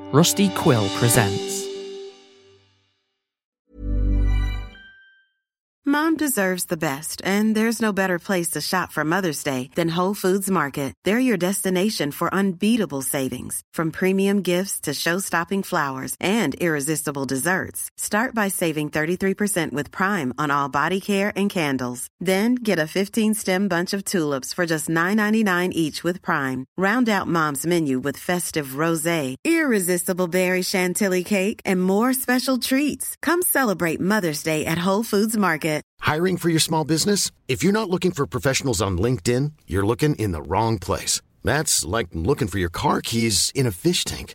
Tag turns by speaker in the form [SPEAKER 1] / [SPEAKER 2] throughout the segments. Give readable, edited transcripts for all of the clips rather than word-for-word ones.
[SPEAKER 1] Rusty Quill presents.
[SPEAKER 2] Mom deserves the best, and there's no better place to shop for Mother's Day than Whole Foods Market. They're your destination for unbeatable savings, from premium gifts to show-stopping flowers and irresistible desserts. Start by saving 33% with Prime on all body care and candles. Then get a 15-stem bunch of tulips for just $9.99 each with Prime. Round out Mom's menu with festive rosé, irresistible berry chantilly cake, and more special treats. Come celebrate Mother's Day at Whole Foods Market.
[SPEAKER 3] Hiring for your small business? If you're not looking for professionals on LinkedIn, you're looking in the wrong place. That's like looking for your car keys in a fish tank.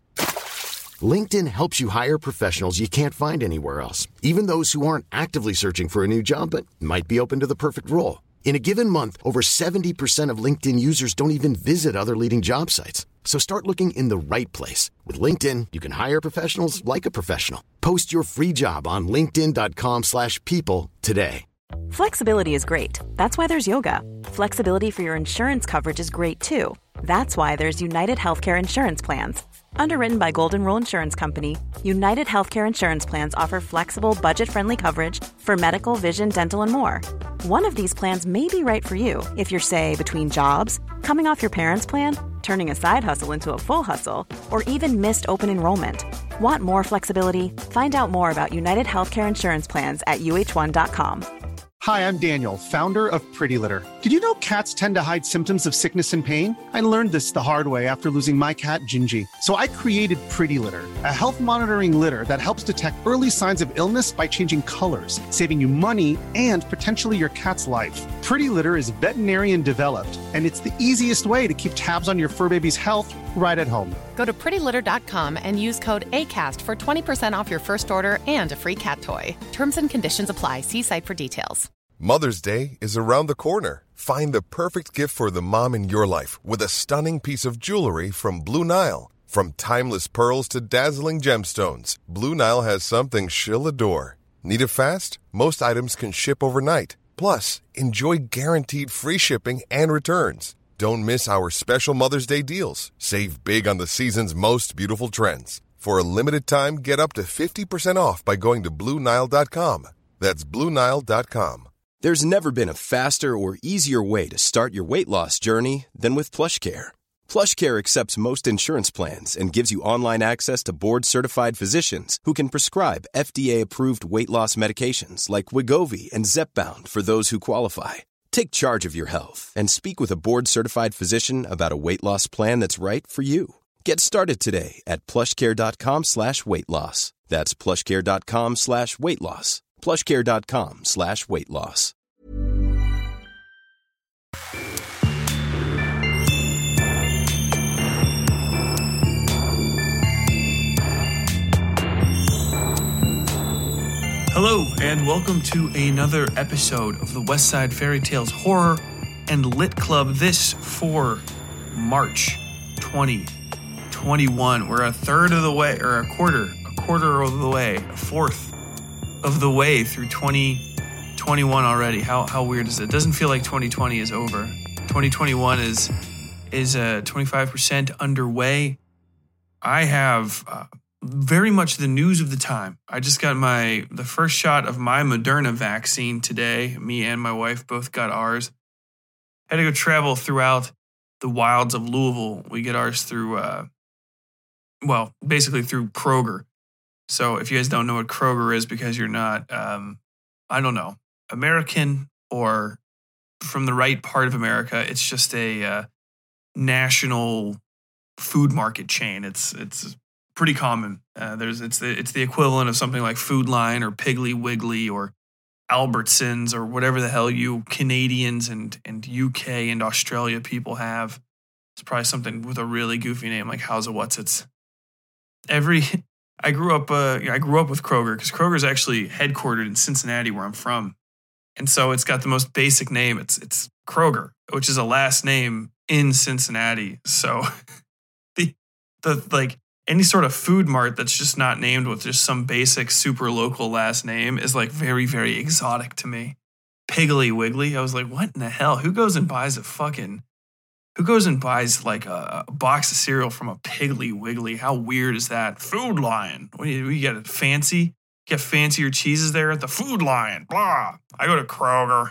[SPEAKER 3] LinkedIn helps you hire professionals you can't find anywhere else, even those who aren't actively searching for a new job but might be open to the perfect role. In a given month, over 70% of LinkedIn users don't even visit other leading job sites. So start looking in the right place. With LinkedIn, you can hire professionals like a professional. Post your free job on linkedin.com/people today.
[SPEAKER 4] Flexibility is great. That's why there's yoga. Flexibility for your insurance coverage is great too. That's why there's United Healthcare Insurance Plans. Underwritten by Golden Rule Insurance Company, United Healthcare Insurance Plans offer flexible, budget-friendly coverage for medical, vision, dental, and more. One of these plans may be right for you if you're, say, between jobs, coming off your parents' plan, turning a side hustle into a full hustle, or even missed open enrollment. Want more flexibility? Find out more about United Healthcare Insurance Plans at uh1.com.
[SPEAKER 5] Hi, I'm Daniel, founder of Pretty Litter. Did you know cats tend to hide symptoms of sickness and pain? I learned this the hard way after losing my cat, Gingy. So I created Pretty Litter, a health monitoring litter that helps detect early signs of illness by changing colors, saving you money and potentially your cat's life. Pretty Litter is veterinarian developed, and it's the easiest way to keep tabs on your fur baby's health right at home.
[SPEAKER 6] Go to prettylitter.com and use code ACAST for 20% off your first order and a free cat toy. Terms and conditions apply. See site for details.
[SPEAKER 7] Mother's Day is around the corner. Find the perfect gift for the mom in your life with a stunning piece of jewelry from Blue Nile. From timeless pearls to dazzling gemstones, Blue Nile has something she'll adore. Need it fast? Most items can ship overnight. Plus, enjoy guaranteed free shipping and returns. Don't miss our special Mother's Day deals. Save big on the season's most beautiful trends. For a limited time, get up to 50% off by going to BlueNile.com. That's BlueNile.com.
[SPEAKER 8] There's never been a faster or easier way to start your weight loss journey than with PlushCare. PlushCare accepts most insurance plans and gives you online access to board-certified physicians who can prescribe FDA-approved weight loss medications like Wegovy and Zepbound for those who qualify. Take charge of your health and speak with a board-certified physician about a weight loss plan that's right for you. Get started today at plushcare.com/weight loss. That's plushcare.com/weight loss. plushcare.com/weight loss.
[SPEAKER 9] Hello, and welcome to another episode of the West Side Fairy Tales Horror and Lit Club. This for March 2021. We're a third of the way, or a quarter of the way, a fourth of the way through 2021 already. How weird is it? It doesn't feel like 2020 is over. 2021 is 25% underway. I have very much the news of the time. I just got the first shot of my Moderna vaccine today. Me and my wife both got ours. Had to go travel throughout the wilds of Louisville. We get ours through, basically through Kroger. So if you guys don't know what Kroger is because you're not, American or from the right part of America, it's just a national food market chain. It's pretty common. It's the equivalent of something like Food Line or Piggly Wiggly or Albertsons or whatever the hell you Canadians and UK and Australia people have. It's probably something with a really goofy name like How's a What's It's. I grew up with Kroger because Kroger is actually headquartered in Cincinnati, where I'm from, and so it's got the most basic name. It's Kroger, which is a last name in Cincinnati. So the any sort of food mart that's just not named with just some basic super local last name is like very, very exotic to me. Piggly Wiggly. I was like, what in the hell? Who goes and buys a fucking Who goes and buys like a box of cereal from a Piggly Wiggly? How weird is that? Food Lion. What do you get it fancy? You get fancier cheeses there at the Food Lion. Blah. I go to Kroger.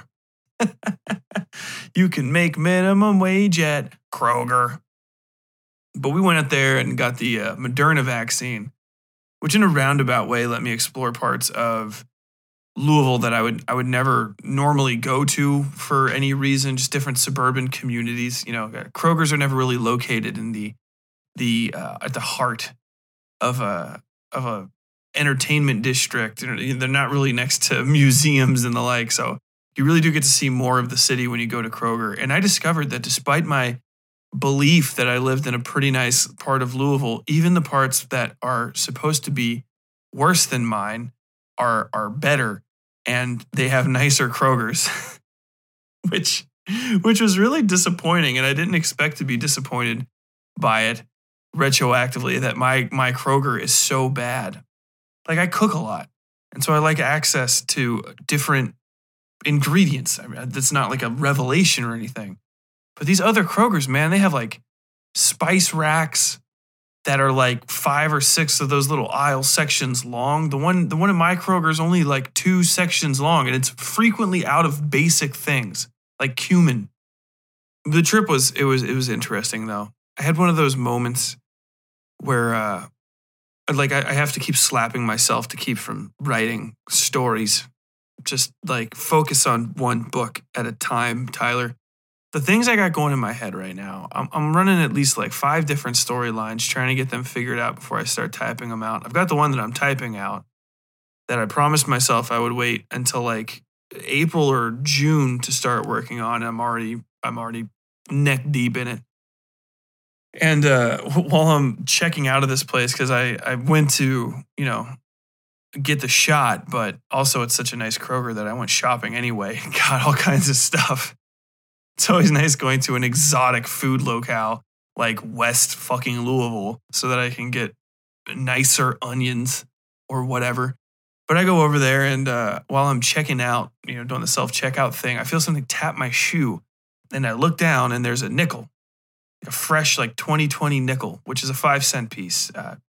[SPEAKER 9] You can make minimum wage at Kroger. But we went out there and got the Moderna vaccine, which in a roundabout way let me explore parts of Louisville that I would never normally go to for any reason, just different suburban communities. You know, Kroger's are never really located in the at the heart of a entertainment district. They're not really next to museums and the like. So you really do get to see more of the city when you go to Kroger. And I discovered that despite my belief that I lived in a pretty nice part of Louisville, even the parts that are supposed to be worse than mine are better, and they have nicer Krogers, which was really disappointing. And I didn't expect to be disappointed by it retroactively, that my Kroger is so bad. Like, I cook a lot, and so I like access to different ingredients. I mean, that's not like a revelation or anything. But these other Krogers, man, they have like spice racks that are like 5 or 6 of those little aisle sections long. The one in my Kroger is only like 2 sections long, and it's frequently out of basic things like cumin. The trip was interesting though. I had one of those moments where I have to keep slapping myself to keep from writing stories. Just like focus on one book at a time, Tyler. The things I got going in my head right now, I'm running at least like 5 different storylines, trying to get them figured out before I start typing them out. I've got the one that I'm typing out that I promised myself I would wait until like April or June to start working on. I'm already neck deep in it. And while I'm checking out of this place, because I went to, get the shot, but also it's such a nice Kroger that I went shopping anyway. Got all kinds of stuff. It's always nice going to an exotic food locale like West fucking Louisville so that I can get nicer onions or whatever. But I go over there, and while I'm checking out, doing the self-checkout thing, I feel something tap my shoe. And I look down, and there's a nickel, a fresh like 2020 nickel, which is a 5-cent piece,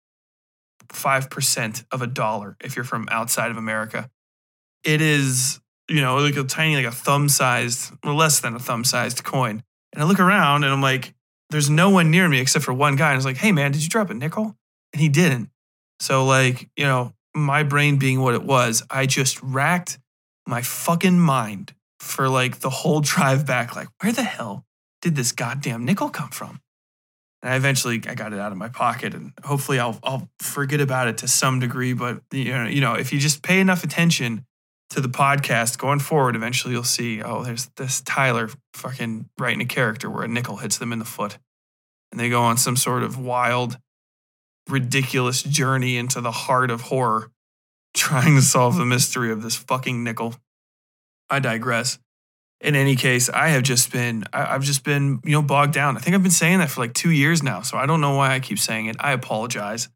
[SPEAKER 9] 5% of $1 if you're from outside of America. It is, like a tiny, like a thumb-sized, or less than a thumb-sized coin. And I look around, and I'm like, there's no one near me except for one guy. And I was like, hey, man, did you drop a nickel? And he didn't. So, like, my brain being what it was, I just racked my fucking mind for, like, the whole drive back. Like, where the hell did this goddamn nickel come from? And I got it out of my pocket, and hopefully I'll forget about it to some degree. But, if you just pay enough attention to the podcast going forward, eventually you'll see, there's this Tyler fucking writing a character where a nickel hits them in the foot. And they go on some sort of wild, ridiculous journey into the heart of horror, trying to solve the mystery of this fucking nickel. I digress. In any case, I've just been, bogged down. I think I've been saying that for like 2 years now, so I don't know why I keep saying it. I apologize.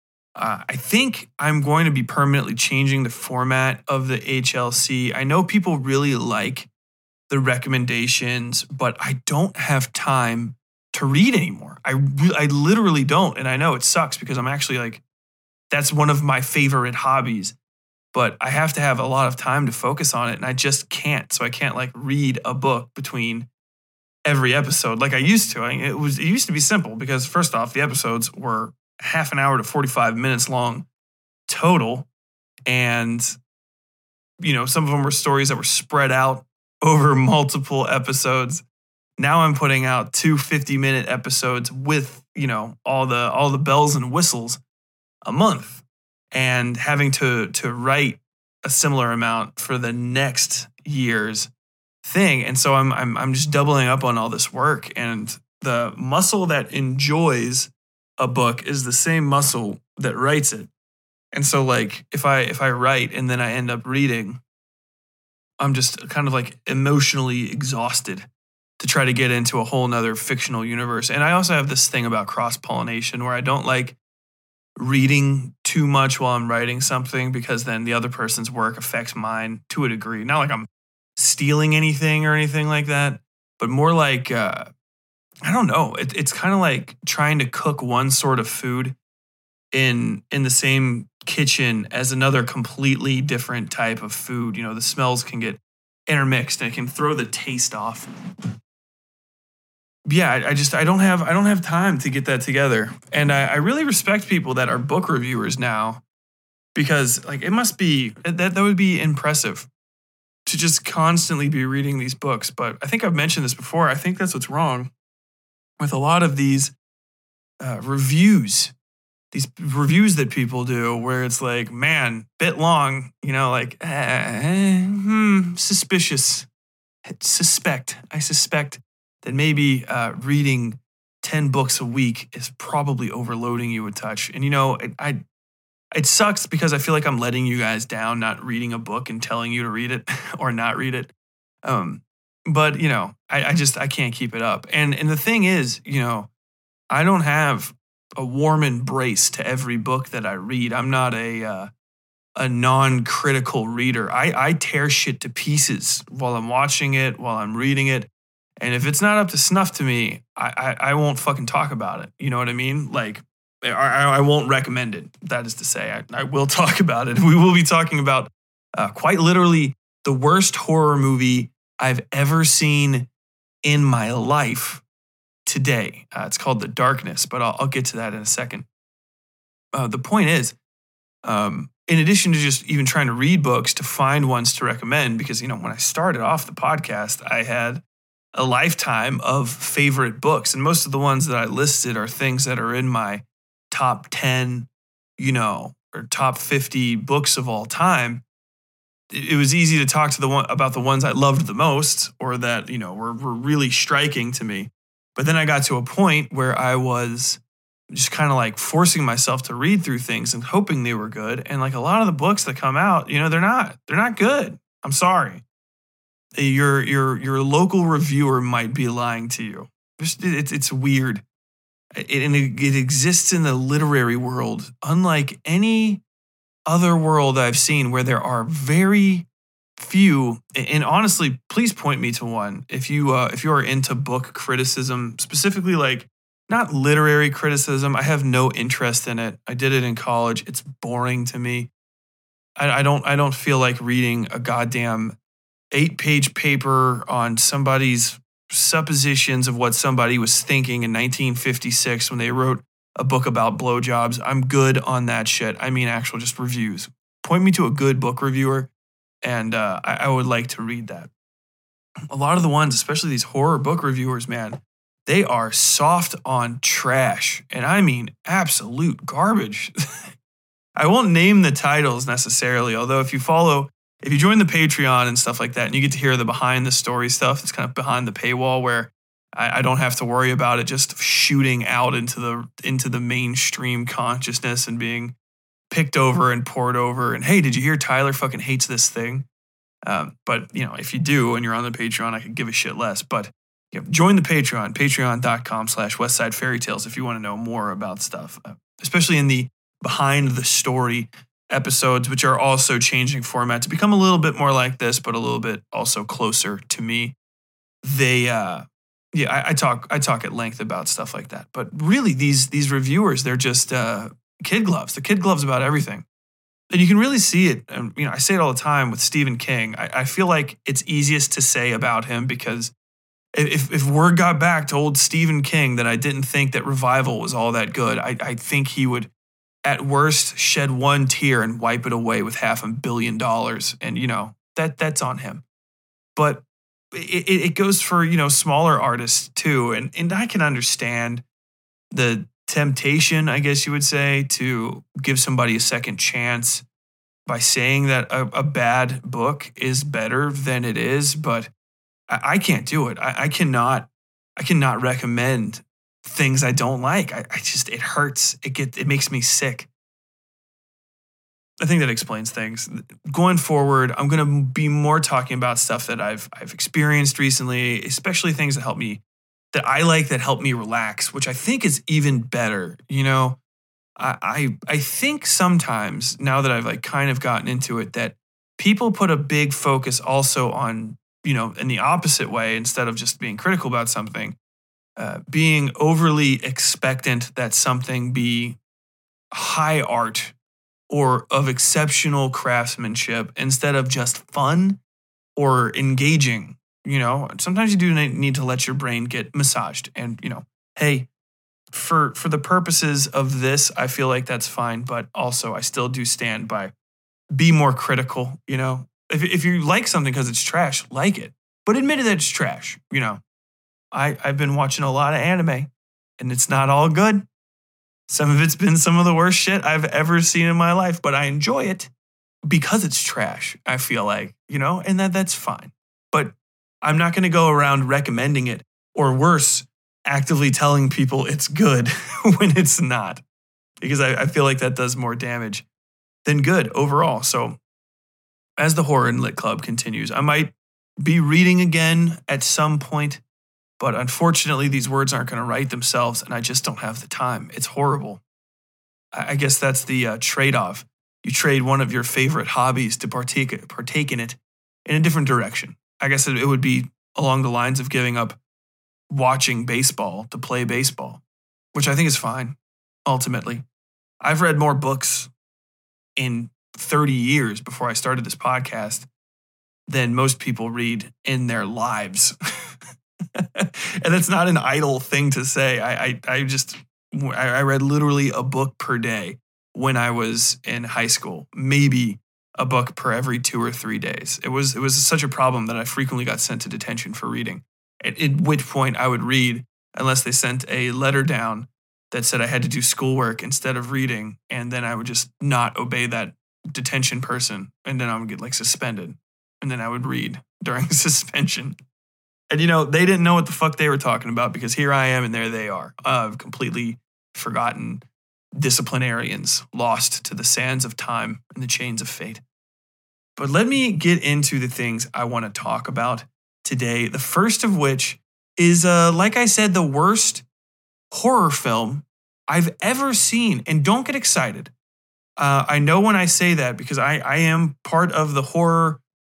[SPEAKER 9] I think I'm going to be permanently changing the format of the HLC. I know people really like the recommendations, but I don't have time to read anymore. I literally don't. And I know it sucks because I'm actually like, that's one of my favorite hobbies, but I have to have a lot of time to focus on it, and I just can't. So I can't like read a book between every episode like I used to. It used to be simple because first off, the episodes were half an hour to 45 minutes long total. And, some of them were stories that were spread out over multiple episodes. Now I'm putting out 2 50-minute episodes with, all the bells and whistles a month, and having to write a similar amount for the next year's thing. And so I'm just doubling up on all this work, and the muscle that enjoys a book is the same muscle that writes it. And so like if I write and then I end up reading, I'm just kind of like emotionally exhausted to try to get into a whole nother fictional universe. And I also have this thing about cross-pollination where I don't like reading too much while I'm writing something, because then the other person's work affects mine to a degree. Not like I'm stealing anything or anything like that, but more like I don't know. It's kind of like trying to cook one sort of food in the same kitchen as another completely different type of food. You know, the smells can get intermixed and it can throw the taste off. Yeah, I don't have time to get that together. And I really respect people that are book reviewers now, because like it must be that would be impressive to just constantly be reading these books. But I think I've mentioned this before. I think that's what's wrong with a lot of these reviews that people do, where it's like, man, bit long, you know, like, suspicious. I suspect that maybe reading 10 books a week is probably overloading you a touch. And, you know, it sucks because I feel like I'm letting you guys down, not reading a book and telling you to read it or not read it. But, you know, I can't keep it up. And the thing is, you know, I don't have a warm embrace to every book that I read. I'm not a non-critical reader. I tear shit to pieces while I'm watching it, while I'm reading it. And if it's not up to snuff to me, I won't fucking talk about it. You know what I mean? Like, I won't recommend it. That is to say, I will talk about it. We will be talking about quite literally the worst horror movie I've ever seen in my life today. It's called The Darkness, but I'll get to that in a second. The point is, in addition to just even trying to read books to find ones to recommend, because, you know, when I started off the podcast, I had a lifetime of favorite books. And most of the ones that I listed are things that are in my top 10, you know, or top 50 books of all time. It was easy to talk to about the ones I loved the most, or that, you know, were really striking to me. But then I got to a point where I was just kind of like forcing myself to read through things and hoping they were good. And like a lot of the books that come out, you know, they're not good. I'm sorry. Your local reviewer might be lying to you. It's weird. It exists in the literary world, unlike any other world I've seen, where there are very few. And honestly, please point me to one if you are into book criticism, specifically like not literary criticism. I have no interest in it. I did it in college. It's boring to me. I don't feel like reading a goddamn 8-page paper on somebody's suppositions of what somebody was thinking in 1956 when they wrote a book about blowjobs. I'm good on that shit. I mean, actual just reviews. Point me to a good book reviewer, and I would like to read that. A lot of the ones, especially these horror book reviewers, man, they are soft on trash. And I mean absolute garbage. I won't name the titles necessarily, although if you join the Patreon and stuff like that, and you get to hear the behind the story stuff, it's kind of behind the paywall where I don't have to worry about it just shooting out into the mainstream consciousness and being picked over and poured over. And hey, did you hear Tyler fucking hates this thing? But you know, if you do and you're on the Patreon, I could give a shit less. But you know, join the Patreon, patreon.com/westside if you want to know more about stuff, especially in the behind the story episodes, which are also changing format to become a little bit more like this, but a little bit also closer to me. I talk at length about stuff like that. But really, these reviewers, they're just kid gloves. They're kid gloves about everything. And you can really see it. And, you know, I say it all the time with Stephen King. I feel like it's easiest to say about him because if word got back to old Stephen King that I didn't think that Revival was all that good, I think he would, at worst, shed one tear and wipe it away with $500 million. And, you know, that's on him. But it goes for, you know, smaller artists too. And I can understand the temptation, I guess you would say, to give somebody a second chance by saying that a bad book is better than it is. But I can't do it. I cannot recommend things I don't like. It hurts. It makes me sick. I think that explains things. Going forward, I'm going to be more talking about stuff that I've experienced recently, especially things that help me, that I like, that help me relax, which I think is even better. You know, I think sometimes, now that I've like kind of gotten into it, that people put a big focus also on, you know, in the opposite way, instead of just being critical about something, being overly expectant that something be high art or of exceptional craftsmanship instead of just fun or engaging. Sometimes you do need to let your brain get massaged. And, hey, for the purposes of this, I feel like that's fine. But also, I still do stand by be more critical. If you like something because it's trash, like it. But admit that it's trash. I've been watching a lot of anime, and it's not all good. Some of it's been some of the worst shit I've ever seen in my life, but I enjoy it because it's trash, I feel like, and that's fine. But I'm not going to go around recommending it, or worse, actively telling people it's good when it's not, because I feel like that does more damage than good overall. So as the Horror and Lit Club continues, I might be reading again at some point, but unfortunately these words aren't going to write themselves, and I just don't have the time. It's horrible. I guess that's the trade-off. You trade one of your favorite hobbies to partake in it in a different direction. I guess it would be along the lines of giving up watching baseball to play baseball, which I think is fine, ultimately. I've read more books in 30 years before I started this podcast than most people read in their lives. And that's not an idle thing to say. I read literally a book per day when I was in high school, maybe a book per every 2 or 3 days. It was such a problem that I frequently got sent to detention for reading, at which point I would read unless they sent a letter down that said I had to do schoolwork instead of reading, and then I would just not obey that detention person, and then I would get suspended, and then I would read during suspension. And they didn't know what the fuck they were talking about, because here I am and there they are, completely forgotten disciplinarians lost to the sands of time and the chains of fate. But let me get into the things I want to talk about today. The first of which is, like I said, the worst horror film I've ever seen. And don't get excited. I know when I say that because I am part of the horror,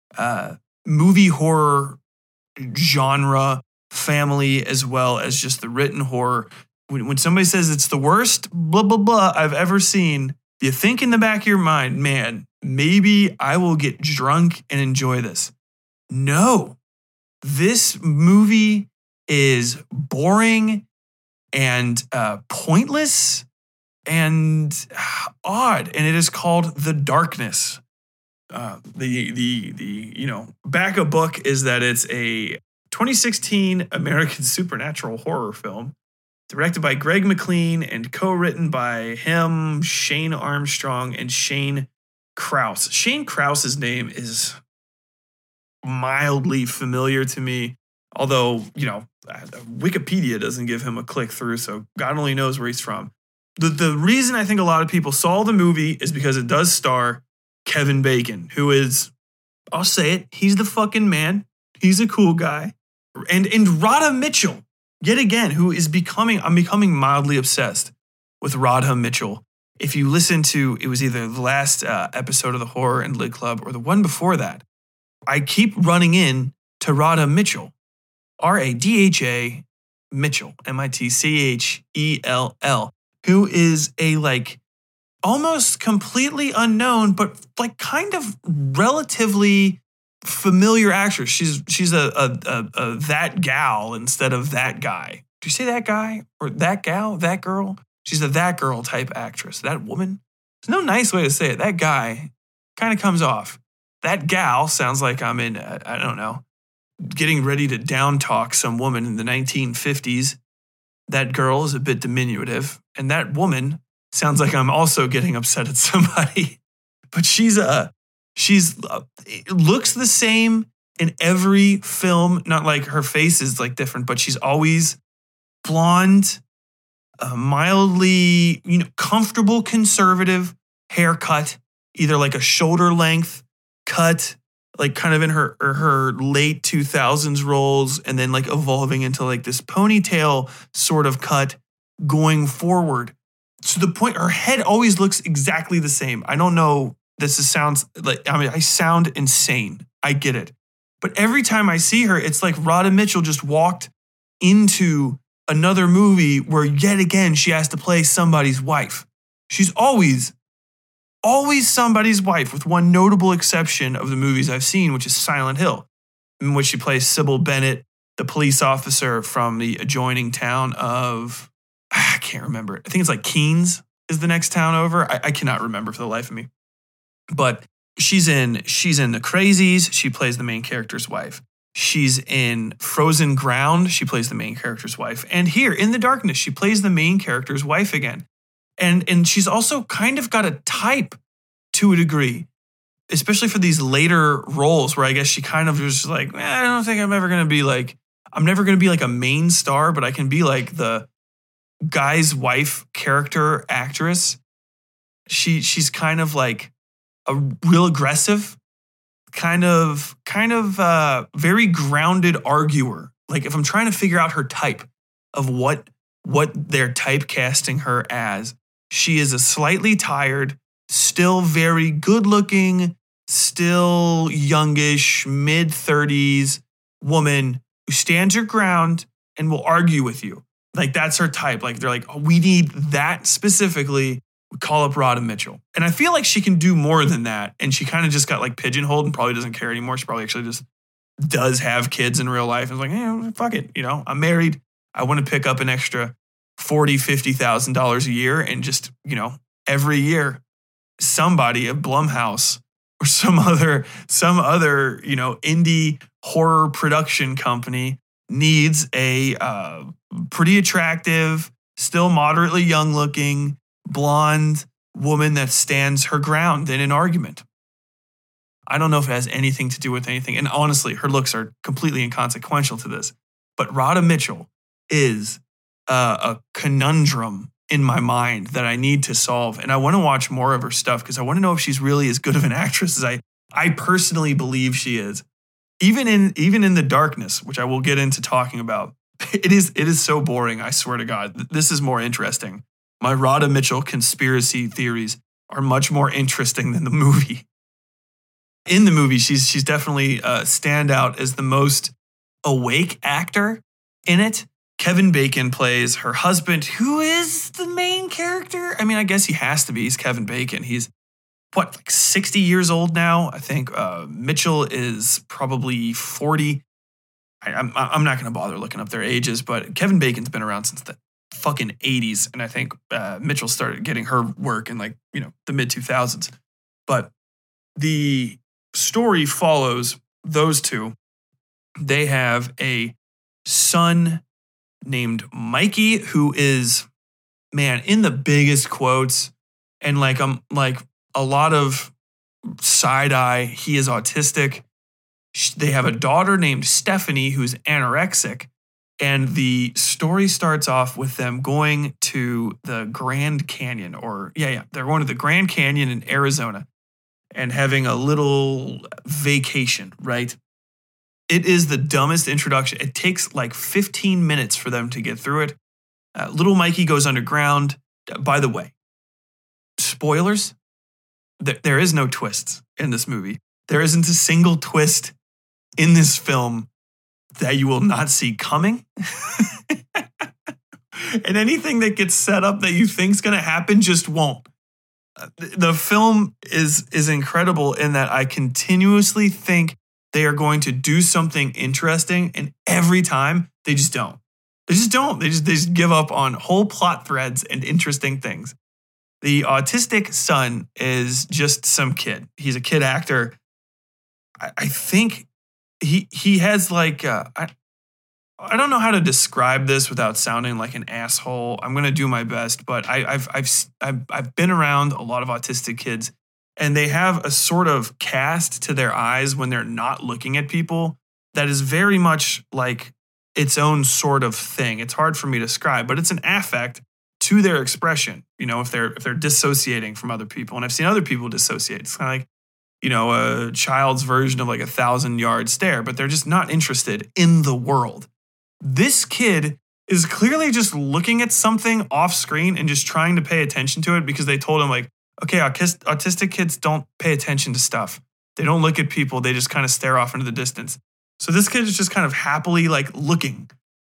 [SPEAKER 9] movie horror genre family, as well as just the written horror. When somebody says it's the worst, blah, blah, blah, I've ever seen, you think in the back of your mind, man, maybe I will get drunk and enjoy this. No, this movie is boring and pointless and odd, and it is called The Darkness. The backup book is that it's a 2016 American supernatural horror film directed by Greg McLean and co-written by him, Shane Armstrong, and Shane Krause. Shane Krause's name is mildly familiar to me, although, Wikipedia doesn't give him a click through, so God only knows where he's from. The reason I think a lot of people saw the movie is because it does star Kevin Bacon, who is, I'll say it, he's the fucking man. He's a cool guy. And Radha Mitchell, yet again, who is I'm becoming mildly obsessed with Radha Mitchell. If you listen to, it was either the last episode of the Horror and Lit Club or the one before that, I keep running in to Radha Mitchell, Radha Mitchell, Mitchell, who is a almost completely unknown, but kind of relatively familiar actress. She's a that gal instead of that guy. Do you say that guy or that gal, that girl? She's a that girl type actress. That woman. There's no nice way to say it. That guy kind of comes off. That gal sounds like I'm in, I don't know, getting ready to down talk some woman in the 1950s. That girl is a bit diminutive, and that woman sounds like I'm also getting upset at somebody. But she's looks the same in every film. Not like her face is different, but she's always blonde, mildly, comfortable conservative haircut, either a shoulder length cut, kind of in her late 2000s roles, and then evolving into this ponytail sort of cut going forward. To the point, her head always looks exactly the same. I don't know. Sounds I sound insane. I get it. But every time I see her, it's like Radha Mitchell just walked into another movie where yet again she has to play somebody's wife. She's always somebody's wife, with one notable exception of the movies I've seen, which is Silent Hill, in which she plays Sybil Bennett, the police officer from the adjoining town of, I can't remember. I think it's like Keynes is the next town over. I cannot remember for the life of me. But she's in The Crazies. She plays the main character's wife. She's in Frozen Ground. She plays the main character's wife. And here, In the Darkness, she plays the main character's wife again. And she's also kind of got a type to a degree, especially for these later roles where I guess she kind of was like, I don't think I'm never going to be like a main star, but I can be like the guy's wife character actress. She's kind of like a real aggressive, kind of very grounded arguer. Like if I'm trying to figure out her type of what they're typecasting her as, she is a slightly tired, still very good looking, still youngish, mid-30s woman who stands her ground and will argue with you. Like that's her type. Like they're like, oh, we need that specifically. We call up Radha Mitchell. And I feel like she can do more than that. And she kind of just got like pigeonholed and probably doesn't care anymore. She probably actually just does have kids in real life. And is like, hey, fuck it. I'm married. I want to pick up an extra $40,000, $50,000 a year. And just, every year, somebody at Blumhouse or some other, indie horror production company needs a pretty attractive, still moderately young looking, blonde woman that stands her ground in an argument. I don't know if it has anything to do with anything. And honestly, her looks are completely inconsequential to this. But Radha Mitchell is a conundrum in my mind that I need to solve. And I want to watch more of her stuff because I want to know if she's really as good of an actress as I personally believe she is. Even in The Darkness, which I will get into talking about, it is so boring, I swear to God. This is more interesting. My Radha Mitchell conspiracy theories are much more interesting than the movie. In the movie, she's definitely stand out as the most awake actor in it. Kevin Bacon plays her husband, who is the main character. I mean, I guess he has to be. He's Kevin Bacon. He's, 60 years old now? I think Mitchell is probably 40. I'm not going to bother looking up their ages, but Kevin Bacon's been around since the fucking 80s. And I think Mitchell started getting her work in the mid 2000s. But the story follows those two. They have a son named Mikey, who is, man, in the biggest quotes and a lot of side eye. He is autistic. They have a daughter named Stephanie who's anorexic. And the story starts off with them going to the Grand Canyon they're going to the Grand Canyon in Arizona and having a little vacation, right? It is the dumbest introduction. It takes 15 minutes for them to get through it. Little Mikey goes underground. By the way, spoilers, there is no twists in this movie. There isn't a single twist in this film that you will not see coming. And anything that gets set up that you think is going to happen just won't. The film is incredible in that I continuously think they are going to do something interesting, and every time they just don't. They just give up on whole plot threads and interesting things. The autistic son is just some kid. He's a kid actor. I think he has I don't know how to describe this without sounding like an asshole. I'm going to do my best, but I've been around a lot of autistic kids, and they have a sort of cast to their eyes when they're not looking at people that is very much like its own sort of thing. It's hard for me to describe, but it's an affect to their expression, if they're dissociating from other people. And I've seen other people dissociate. It's kind of like, a child's version of 1,000-yard stare, but they're just not interested in the world. This kid is clearly just looking at something off screen and just trying to pay attention to it because they told him okay, autistic kids don't pay attention to stuff. They don't look at people. They just kind of stare off into the distance. So this kid is just kind of happily looking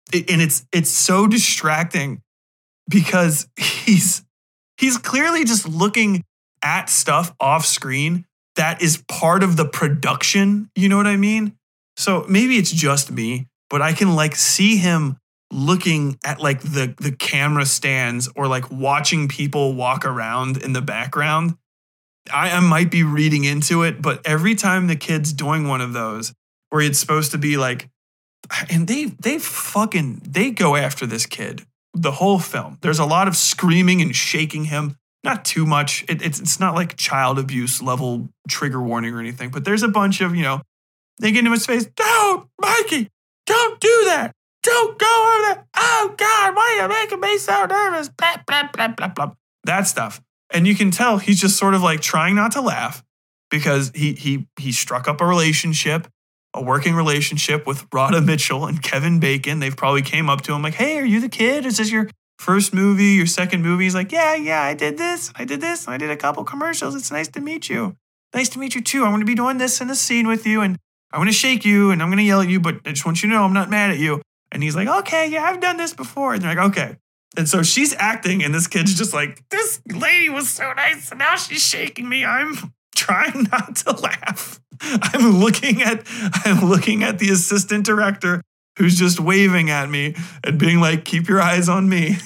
[SPEAKER 9] And it's so distracting because he's clearly just looking at stuff off screen that is part of the production. You know what I mean? So maybe it's just me, but I can like see him looking at like the camera stands or like watching people walk around in the background. I might be reading into it, but every time the kid's doing one of those where it's supposed to be like, and they go after this kid the whole film. There's a lot of screaming and shaking him. Not too much. It's not like child abuse level trigger warning or anything, but there's a bunch of, they get into his face. Don't, Mikey, don't do that. Don't go over there. Oh God, why are you making me so nervous? Blah, blah, blah, blah, blah. That stuff. And you can tell he's just sort of like trying not to laugh because he struck up a working relationship with Radha Mitchell and Kevin Bacon. They've probably came up to him like, hey, are you the kid? Is this your first movie, your second movie? He's like, yeah, I did this. I did a couple commercials. It's nice to meet you. Nice to meet you too. I'm going to be doing this in the scene with you and I'm going to shake you and I'm going to yell at you, but I just want you to know I'm not mad at you. And he's like, okay, yeah, I've done this before. And they're like, okay. And so she's acting and this kid's just like, this lady was so nice and now she's shaking me. I'm trying not to laugh. I'm looking at the assistant director who's just waving at me and being like, keep your eyes on me.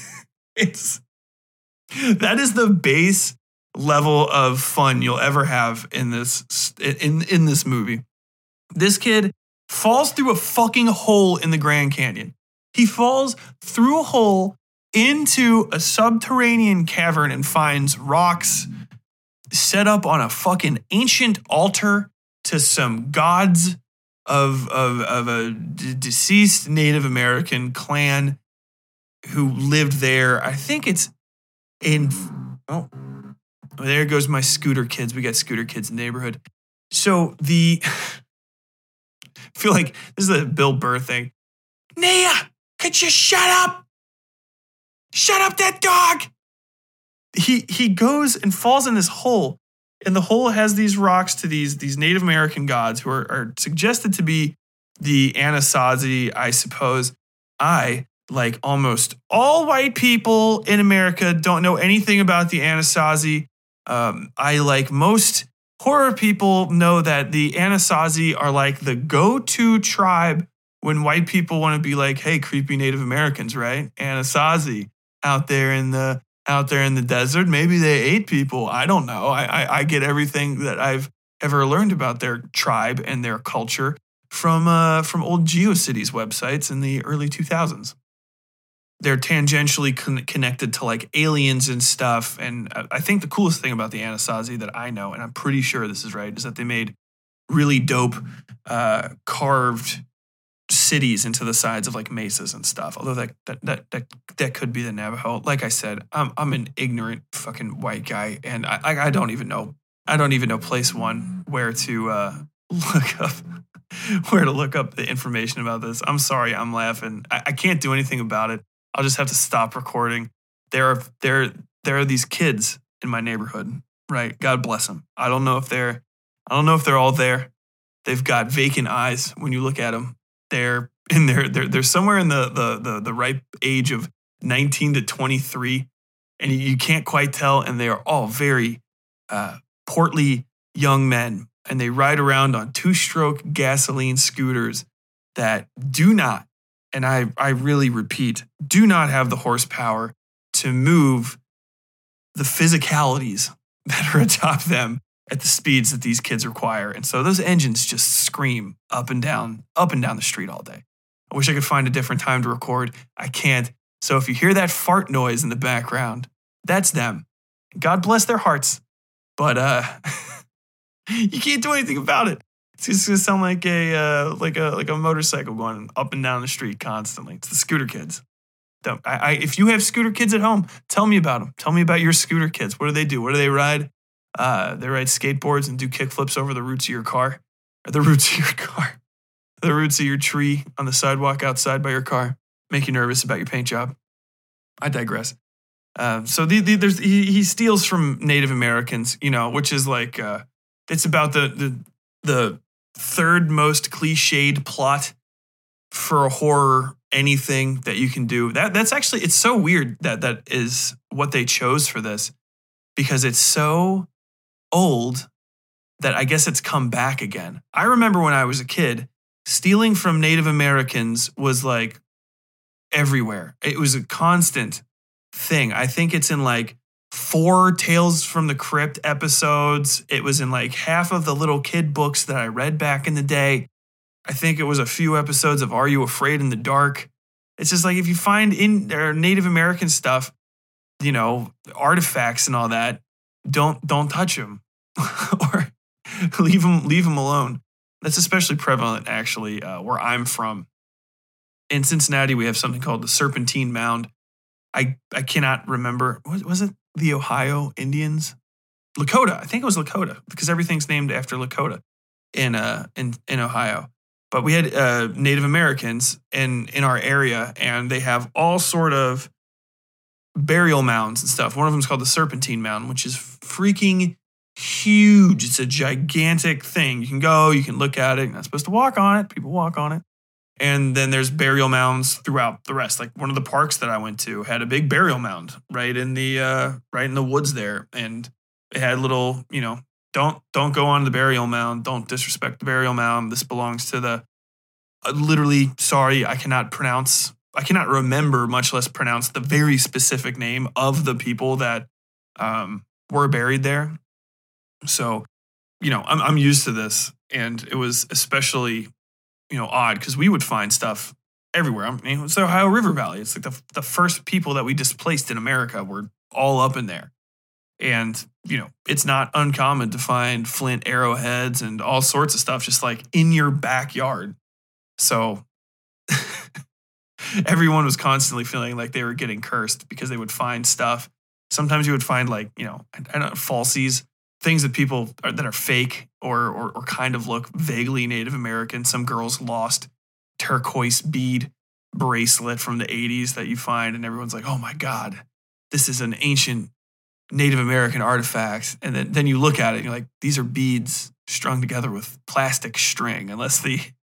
[SPEAKER 9] That is the base level of fun you'll ever have in this movie. This kid falls through a fucking hole in the Grand Canyon. He falls through a hole into a subterranean cavern and finds rocks set up on a fucking ancient altar to some gods of a deceased Native American clan who lived there. I think it's there goes my scooter kids. We got scooter kids in the neighborhood. So I feel like this is a Bill Burr thing. Nia, could you shut up? Shut up, that dog. He goes and falls in this hole. And the hole has these rocks to these Native American gods who are suggested to be the Anasazi, I suppose. I, like almost all white people in America, don't know anything about the Anasazi. I, like most horror people, know that the Anasazi are like the go-to tribe when white people want to be like, hey, creepy Native Americans, right? Anasazi out there in the desert. Maybe they ate people. I don't know. I get everything that I've ever learned about their tribe and their culture from old GeoCities websites in the early 2000s. They're tangentially connected to like aliens and stuff. And I think the coolest thing about the Anasazi that I know, and I'm pretty sure this is right, is that they made really dope carved cities into the sides of like mesas and stuff. Although that could be the Navajo. Like I said, I'm an ignorant fucking white guy, and I don't even know place one where to look up the information about this. I'm sorry, I'm laughing. I can't do anything about it. I'll just have to stop recording. There are these kids in my neighborhood, right? God bless them. I don't know if they're all there. They've got vacant eyes when you look at them. They're somewhere in the ripe age of 19 to 23, and you can't quite tell. And they are all very portly young men, and they ride around on 2-stroke gasoline scooters that do not, and I really repeat, do not have the horsepower to move the physicalities that are atop them at the speeds that these kids require. And so those engines just scream up and down the street all day. I wish I could find a different time to record. I can't. So if you hear that fart noise in the background, that's them. God bless their hearts. But you can't do anything about it. It's just gonna sound like a motorcycle going up and down the street constantly. It's the scooter kids. If you have scooter kids at home, tell me about them. Tell me about your scooter kids. What do they do? What do they ride? They ride skateboards and do kickflips over the roots of your car. Or the roots of your car. The roots of your tree on the sidewalk outside by your car. Make you nervous about your paint job. I digress. So he steals from Native Americans, which is like, it's about the third most cliched plot for a horror anything that you can do. That's actually, it's so weird that is what they chose for this, because it's so old that I guess it's come back again. I remember when I was a kid, stealing from Native Americans was like everywhere. It was a constant thing. I think it's in like 4 Tales from the Crypt episodes. It was in like half of the little kid books that I read back in the day. I think it was a few episodes of Are You Afraid in the Dark? It's just like, if you find in their Native American stuff, you know, artifacts and all that, don't touch them or leave them alone. That's especially prevalent, actually, where I'm from. In Cincinnati, we have something called the Serpentine Mound. I cannot remember. Was it the Ohio Indians? Lakota. I think it was Lakota, because everything's named after Lakota in Ohio. But we had Native Americans in our area, and they have all sort of burial mounds and stuff. One of them is called the Serpentine Mound, which is freaking huge. It's a gigantic thing. You can go, you can look at it. You're not supposed to walk on it. People walk on it. And then there's burial mounds throughout the rest. Like one of the parks that I went to had a big burial mound right in the woods there. And it had little, you know, don't go on the burial mound. Don't disrespect the burial mound. This belongs to the, literally, sorry, I cannot remember, much less pronounce the very specific name of the people that were buried there. So, you know, I'm used to this. And it was especially, you know, odd because we would find stuff everywhere. I mean, it's the Ohio River Valley. It's like the first people that we displaced in America were all up in there. And, you know, it's not uncommon to find flint arrowheads and all sorts of stuff just like in your backyard. So everyone was constantly feeling like they were getting cursed because they would find stuff. Sometimes you would find like, you know, I don't know, falsies, things that people that are fake or kind of look vaguely Native American. Some girls lost turquoise bead bracelet from the 80s that you find, and everyone's like, oh my God, this is an ancient Native American artifact. And then you look at it and you're like, these are beads strung together with plastic string, unless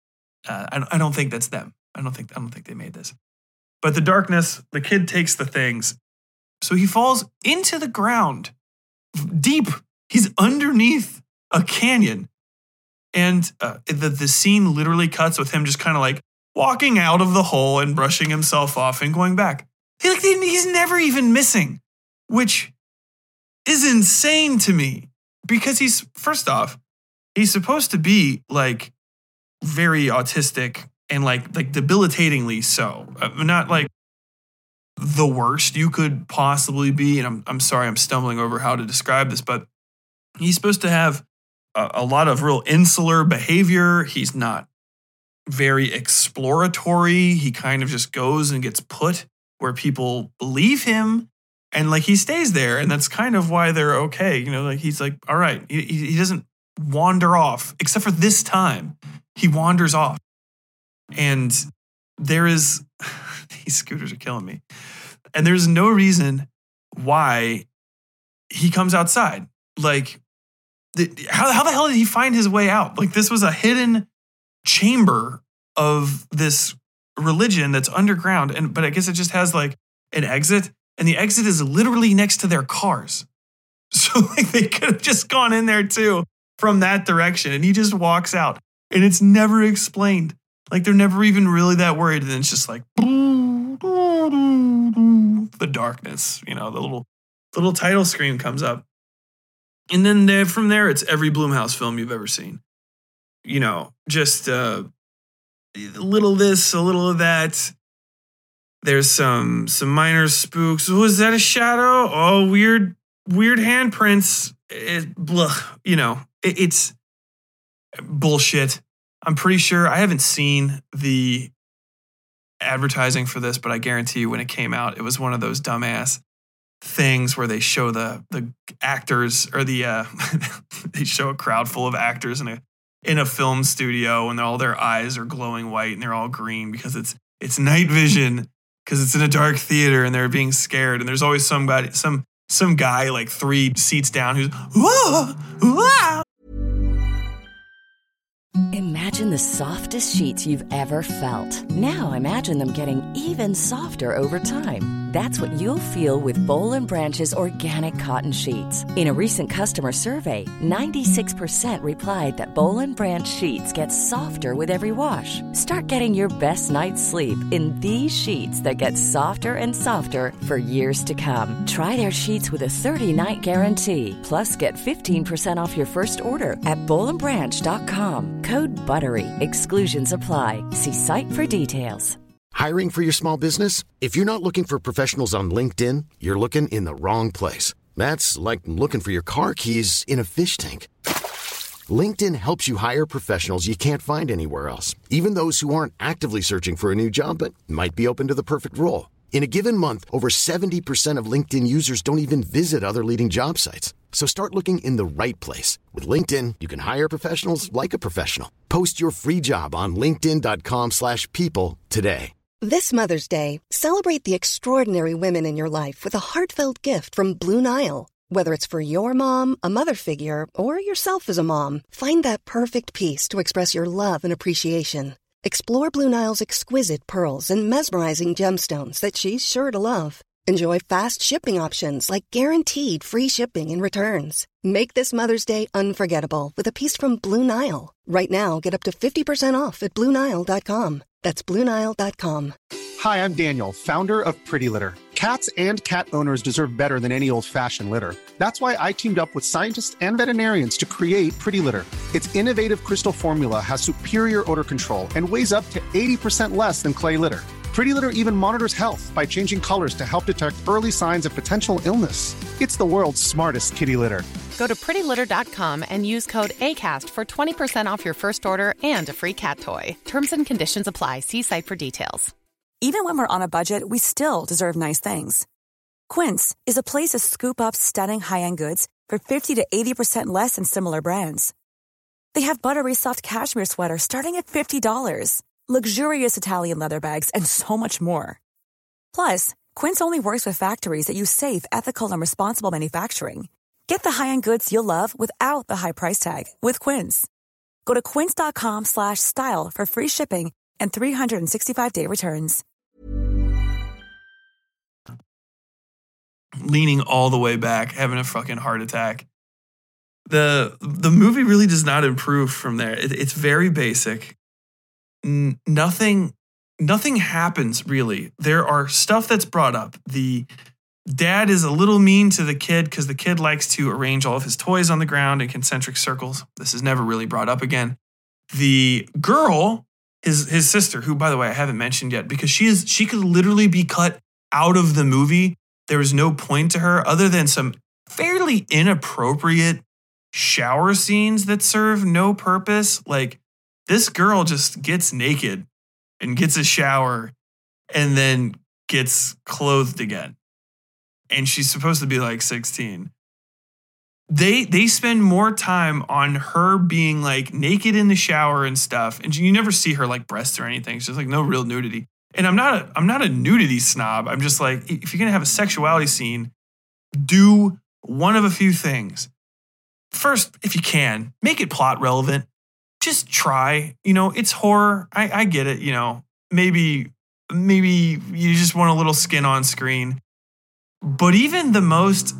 [SPEAKER 9] I don't think that's them. I don't think they made this. But the darkness, the kid takes the things. So he falls into the ground deep. He's underneath a canyon. And the scene literally cuts with him just kind of like walking out of the hole and brushing himself off and going back. He's never even missing, which is insane to me, because first off, he's supposed to be like very autistic and like debilitatingly so. Not like the worst you could possibly be. And I'm sorry, I'm stumbling over how to describe this, but he's supposed to have a lot of real insular behavior. He's not very exploratory. He kind of just goes and gets put where people believe him. And like he stays there. And that's kind of why they're okay. You know, like he's like, all right, he doesn't wander off, except for this time. He wanders off. And there is, these scooters are killing me. And there's no reason why he comes outside. Like, how the hell did he find his way out? Like, this was a hidden chamber of this religion that's underground. But I guess it just has like an exit. And the exit is literally next to their cars. So like they could have just gone in there too from that direction. And he just walks out. And it's never explained. Like they're never even really that worried. And then it's just like the darkness, you know, the little title screen comes up. And then from there, it's every Blumhouse film you've ever seen. You know, just a little this, a little of that. There's some minor spooks. Was that a shadow? Oh, weird handprints. It's bullshit. I'm pretty sure I haven't seen the advertising for this, but I guarantee you when it came out, it was one of those dumbass things where they show the actors or they show a crowd full of actors in a film studio, and all their eyes are glowing white and they're all green because it's night vision. Because it's in a dark theater and they're being scared. And there's always some guy like 3 seats down who's, whoa, whoa.
[SPEAKER 10] Imagine the softest sheets you've ever felt. Now imagine them getting even softer over time. That's what you'll feel with Boll & Branch's organic cotton sheets. In a recent customer survey, 96% replied that Boll & Branch sheets get softer with every wash. Start getting your best night's sleep in these sheets that get softer and softer for years to come. Try their sheets with a 30-night guarantee. Plus, get 15% off your first order at bollandbranch.com. Code BUTTERY. Exclusions apply. See site for details.
[SPEAKER 3] Hiring for your small business? If you're not looking for professionals on LinkedIn, you're looking in the wrong place. That's like looking for your car keys in a fish tank. LinkedIn helps you hire professionals you can't find anywhere else, even those who aren't actively searching for a new job but might be open to the perfect role. In a given month, over 70% of LinkedIn users don't even visit other leading job sites. So start looking in the right place. With LinkedIn, you can hire professionals like a professional. Post your free job on linkedin.com/people today.
[SPEAKER 11] This Mother's Day, celebrate the extraordinary women in your life with a heartfelt gift from Blue Nile. Whether it's for your mom, a mother figure, or yourself as a mom, find that perfect piece to express your love and appreciation. Explore Blue Nile's exquisite pearls and mesmerizing gemstones that she's sure to love. Enjoy fast shipping options like guaranteed free shipping and returns. Make this Mother's Day unforgettable with a piece from Blue Nile. Right now, get up to 50% off at BlueNile.com. That's BlueNile.com.
[SPEAKER 5] Hi, I'm Daniel, founder of Pretty Litter. Cats and cat owners deserve better than any old-fashioned litter. That's why I teamed up with scientists and veterinarians to create Pretty Litter. Its innovative crystal formula has superior odor control and weighs up to 80% less than clay litter. Pretty Litter even monitors health by changing colors to help detect early signs of potential illness. It's the world's smartest kitty litter.
[SPEAKER 6] Go to prettylitter.com and use code ACAST for 20% off your first order and a free cat toy. Terms and conditions apply. See site for details.
[SPEAKER 12] Even when we're on a budget, we still deserve nice things. Quince is a place to scoop up stunning high-end goods for 50 to 80% less than similar brands. They have buttery soft cashmere sweaters starting at $50, luxurious Italian leather bags, and so much more. Plus, Quince only works with factories that use safe, ethical, and responsible manufacturing. Get the high-end goods you'll love without the high price tag with Quince. Go to quince.com/style for free shipping and 365-day returns.
[SPEAKER 9] Leaning all the way back, having a fucking heart attack. The movie really does not improve from there. It's very basic. Nothing happens really. There are stuff that's brought up. The dad is a little mean to the kid because the kid likes to arrange all of his toys on the ground in concentric circles. This is never really brought up again. The girl, his sister, who, by the way, I haven't mentioned yet because she could literally be cut out of the movie. There was no point to her other than some fairly inappropriate shower scenes that serve no purpose. Like, this girl just gets naked and gets a shower and then gets clothed again. And she's supposed to be like 16. They spend more time on her being like naked in the shower and stuff. And you never see her like breasts or anything. It's just like no real nudity. And I'm not a nudity snob. I'm just like, if you're going to have a sexuality scene, do one of a few things. First, if you can, make it plot relevant. Just try. It's horror. I get it. Maybe you just want a little skin on screen. But even the most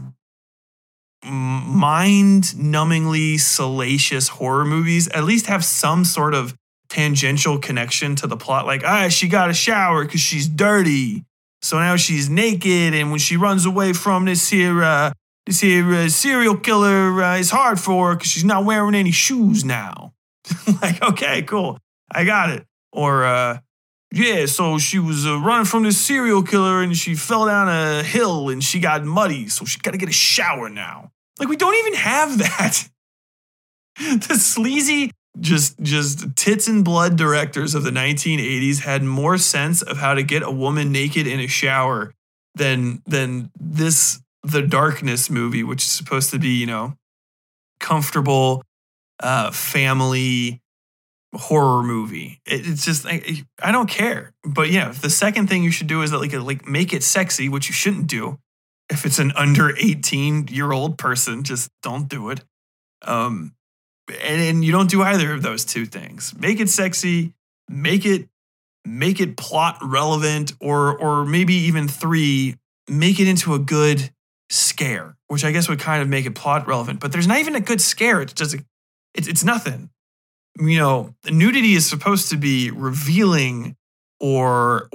[SPEAKER 9] mind-numbingly salacious horror movies at least have some sort of tangential connection to the plot. Like, she got a shower because she's dirty. So now she's naked. And when she runs away from this here serial killer, it's hard for her because she's not wearing any shoes now. Like, okay, cool. I got it. Or, so she was running from this serial killer and she fell down a hill and she got muddy. So she got to get a shower now. Like, we don't even have that. The sleazy, just tits and blood directors of the 1980s had more sense of how to get a woman naked in a shower than this The Darkness movie, which is supposed to be, comfortable, family horror movie. It's just, I don't care. But yeah, the second thing you should do is like make it sexy, which you shouldn't do. If it's an under 18-year-old person, just don't do it. And you don't do either of those two things. Make it sexy, make it plot relevant, or maybe even 3, make it into a good scare, which I guess would kind of make it plot relevant. But there's not even a good scare. It's just it's nothing. You know, nudity is supposed to be revealing or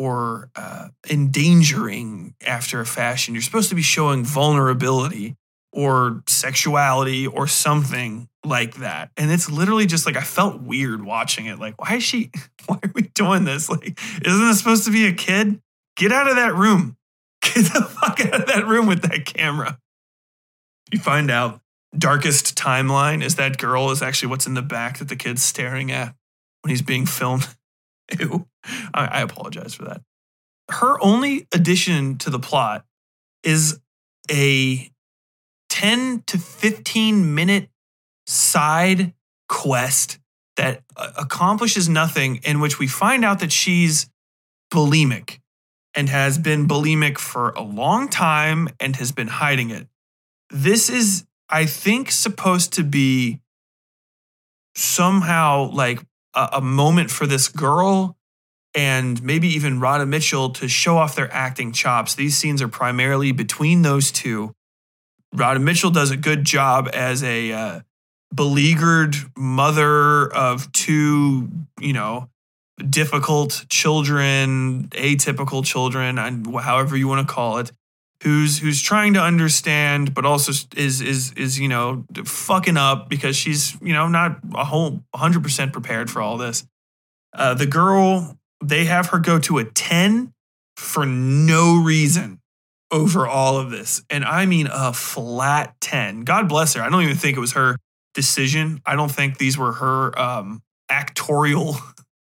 [SPEAKER 9] endangering after a fashion. You're supposed to be showing vulnerability or sexuality or something like that. And it's literally just like, I felt weird watching it. Like, why are we doing this? Like, isn't this supposed to be a kid? Get out of that room. Get the fuck out of that room with that camera. You find out darkest timeline is that girl is actually what's in the back that the kid's staring at when he's being filmed. Ew. I apologize for that. Her only addition to the plot is a 10 to 15 minute side quest that accomplishes nothing, in which we find out that she's bulimic and has been bulimic for a long time and has been hiding it. This is, I think, supposed to be somehow like a moment for this girl and maybe even Radha Mitchell to show off their acting chops. These scenes are primarily between those two. Radha Mitchell does a good job as a beleaguered mother of 2, difficult children, atypical children, and however you want to call it, who's trying to understand, but also is fucking up because she's not a whole 100% prepared for all this. The girl, they have her go to a 10 for no reason over all of this, and I mean a flat 10. God bless her. I don't even think it was her decision. I don't think these were her actorial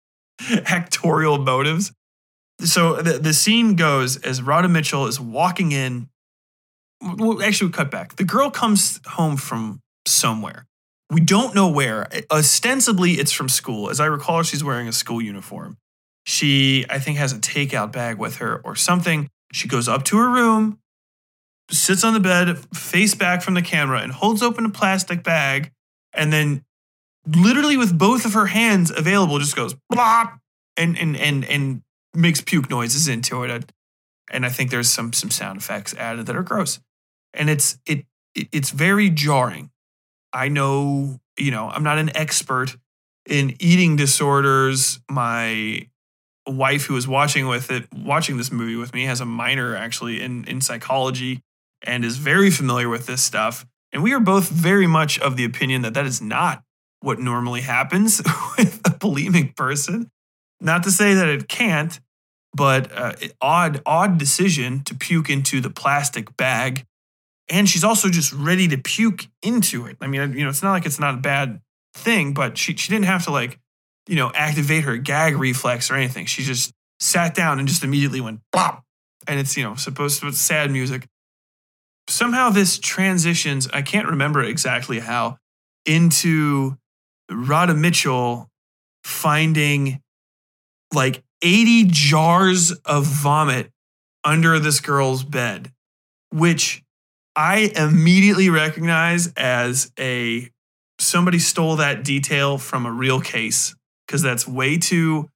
[SPEAKER 9] motives. So the scene goes as Radha Mitchell is walking in. Well, actually, we cut back. The girl comes home from somewhere. We don't know where. Ostensibly, it's from school. As I recall, she's wearing a school uniform. She, I think, has a takeout bag with her or something. She goes up to her room, sits on the bed, face back from the camera, and holds open a plastic bag, and then literally with both of her hands available, just goes blop and makes puke noises into it. And I think there's some sound effects added that are gross. And it's very jarring. I know, I'm not an expert in eating disorders. My wife, who was watching this movie with me, has a minor actually in psychology and is very familiar with this stuff. And we are both very much of the opinion that is not what normally happens with a bulimic person. Not to say that it can't, but odd decision to puke into the plastic bag. And she's also just ready to puke into it. I mean, it's not like it's not a bad thing, but she didn't have to activate her gag reflex or anything. She just sat down and just immediately went pop. And it's, supposed to be sad music. Somehow this transitions, I can't remember exactly how, into Radha Mitchell finding like 80 jars of vomit under this girl's bed, which I immediately recognize as somebody stole that detail from a real case, because that's way too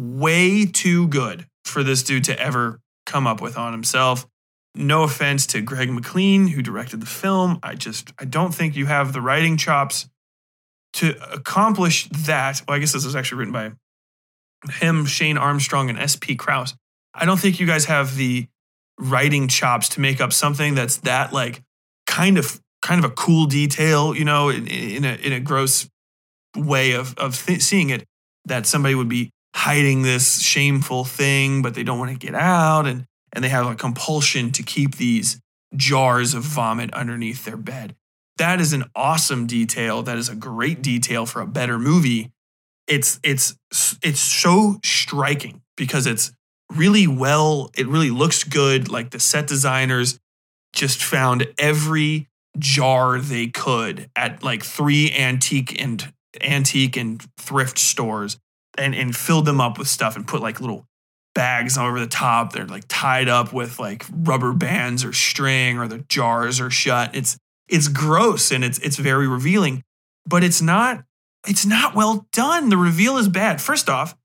[SPEAKER 9] good for this dude to ever come up with on himself. No offense to Greg McLean, who directed the film. I don't think you have the writing chops to accomplish that. Well, I guess this was actually written by him, Shane Armstrong, and S.P. Krause. I don't think you guys have the writing chops to make up something that's that kind of a cool detail, in a gross way of seeing it, that somebody would be hiding this shameful thing, but they don't want to get out, and they have a compulsion to keep these jars of vomit underneath their bed. That is an awesome detail. That is a great detail for a better movie. It's so striking because it's really well, it really looks good. Like the set designers just found every jar they could at 3 antique and thrift stores and filled them up with stuff and put little bags over the top. They're tied up with rubber bands or string, or the jars are shut. It's gross and it's very revealing. but it's not well done. The reveal is bad. First off,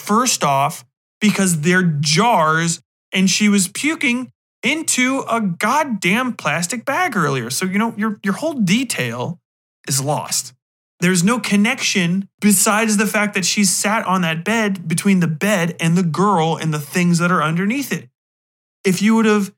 [SPEAKER 9] because they're jars and she was puking into a goddamn plastic bag earlier. So, your whole detail is lost. There's no connection besides the fact that she's sat on that bed between the bed and the girl and the things that are underneath it. If you would have,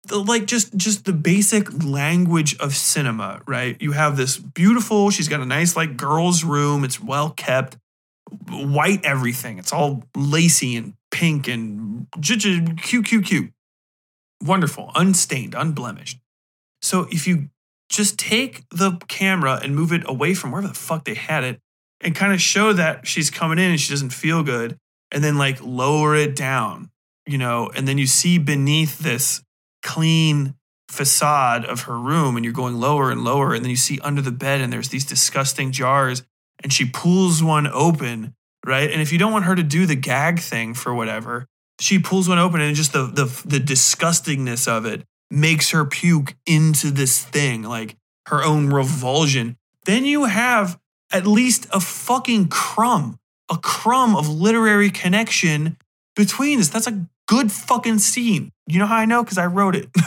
[SPEAKER 9] just the basic language of cinema, right? You have this beautiful, she's got a nice girl's room. It's well kept, white everything. It's all lacy and pink and cute. Wonderful, unstained, unblemished. So if you just take the camera and move it away from wherever the fuck they had it and kind of show that she's coming in and she doesn't feel good, and then lower it down, and then you see beneath this clean facade of her room and you're going lower and lower, and then you see under the bed and there's these disgusting jars and she pulls one open, right? And if you don't want her to do the gag thing for whatever, she pulls one open and just the disgustingness of it makes her puke into this thing, her own revulsion. Then you have at least a fucking crumb of literary connection between this. That's a good fucking scene. You know how I know? Because I wrote it.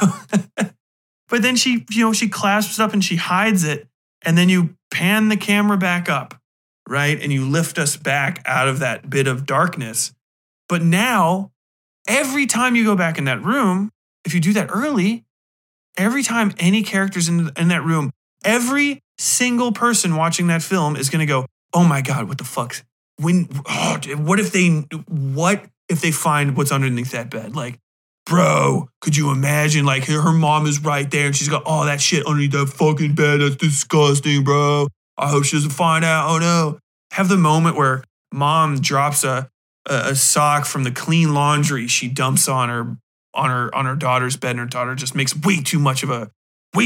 [SPEAKER 9] But then she clasps it up and she hides it. And then you pan the camera back up, right? And you lift us back out of that bit of darkness. But now, every time you go back in that room, if you do that early, every time any character's in that room, every single person watching that film is going to go, oh my God, what the fuck? What if they find what's underneath that bed? Bro, could you imagine? Her mom is right there and she's got all that shit underneath that fucking bed. That's disgusting, bro. I hope she doesn't find out. Oh no. Have the moment where mom drops a sock from the clean laundry she dumps on her daughter's bed, and her daughter just makes way too much of a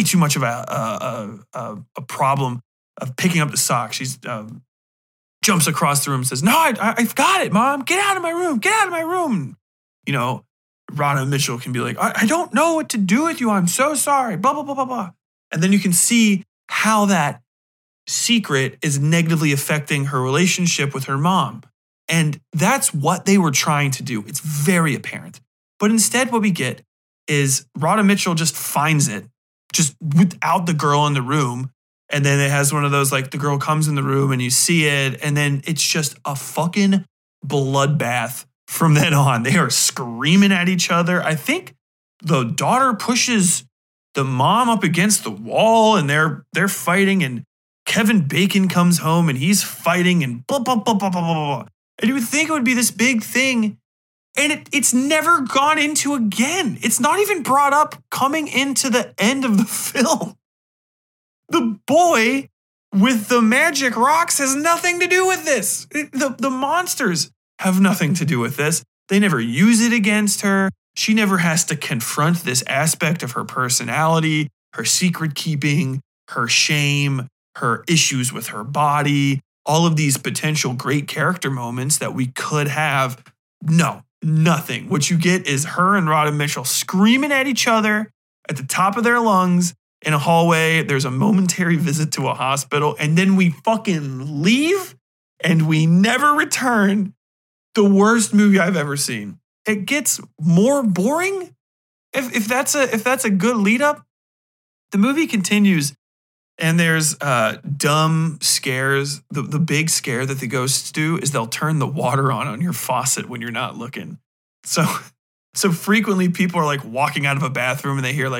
[SPEAKER 9] problem of picking up the sock. She's jumps across the room and says, "No, I've got it, Mom. Get out of my room. Get out of my room." Radha Mitchell can be like, I don't know what to do with you. I'm so sorry. Blah, blah, blah, blah, blah. And then you can see how that secret is negatively affecting her relationship with her mom. And that's what they were trying to do. It's very apparent. But instead, what we get is Radha Mitchell just finds it, just without the girl in the room. And then it has one of those, the girl comes in the room and you see it. And then it's just a fucking bloodbath from then on. They are screaming at each other. I think the daughter pushes the mom up against the wall and they're fighting. And Kevin Bacon comes home and he's fighting and blah, blah, blah, blah, blah, blah. And you would think it would be this big thing. And it's never gone into again. It's not even brought up coming into the end of the film. The boy with the magic rocks has nothing to do with this. The monsters have nothing to do with this. They never use it against her. She never has to confront this aspect of her personality, her secret keeping, her shame, her issues with her body, all of these potential great character moments that we could have. No, nothing. What you get is her and Radha Mitchell screaming at each other at the top of their lungs in a hallway. There's a momentary visit to a hospital, and then we fucking leave and we never return. The worst movie I've ever seen. It gets more boring. If that's a good lead up, the movie continues and there's dumb scares. The big scare that the ghosts do is they'll turn the water on your faucet when you're not looking. So frequently people are walking out of a bathroom and they hear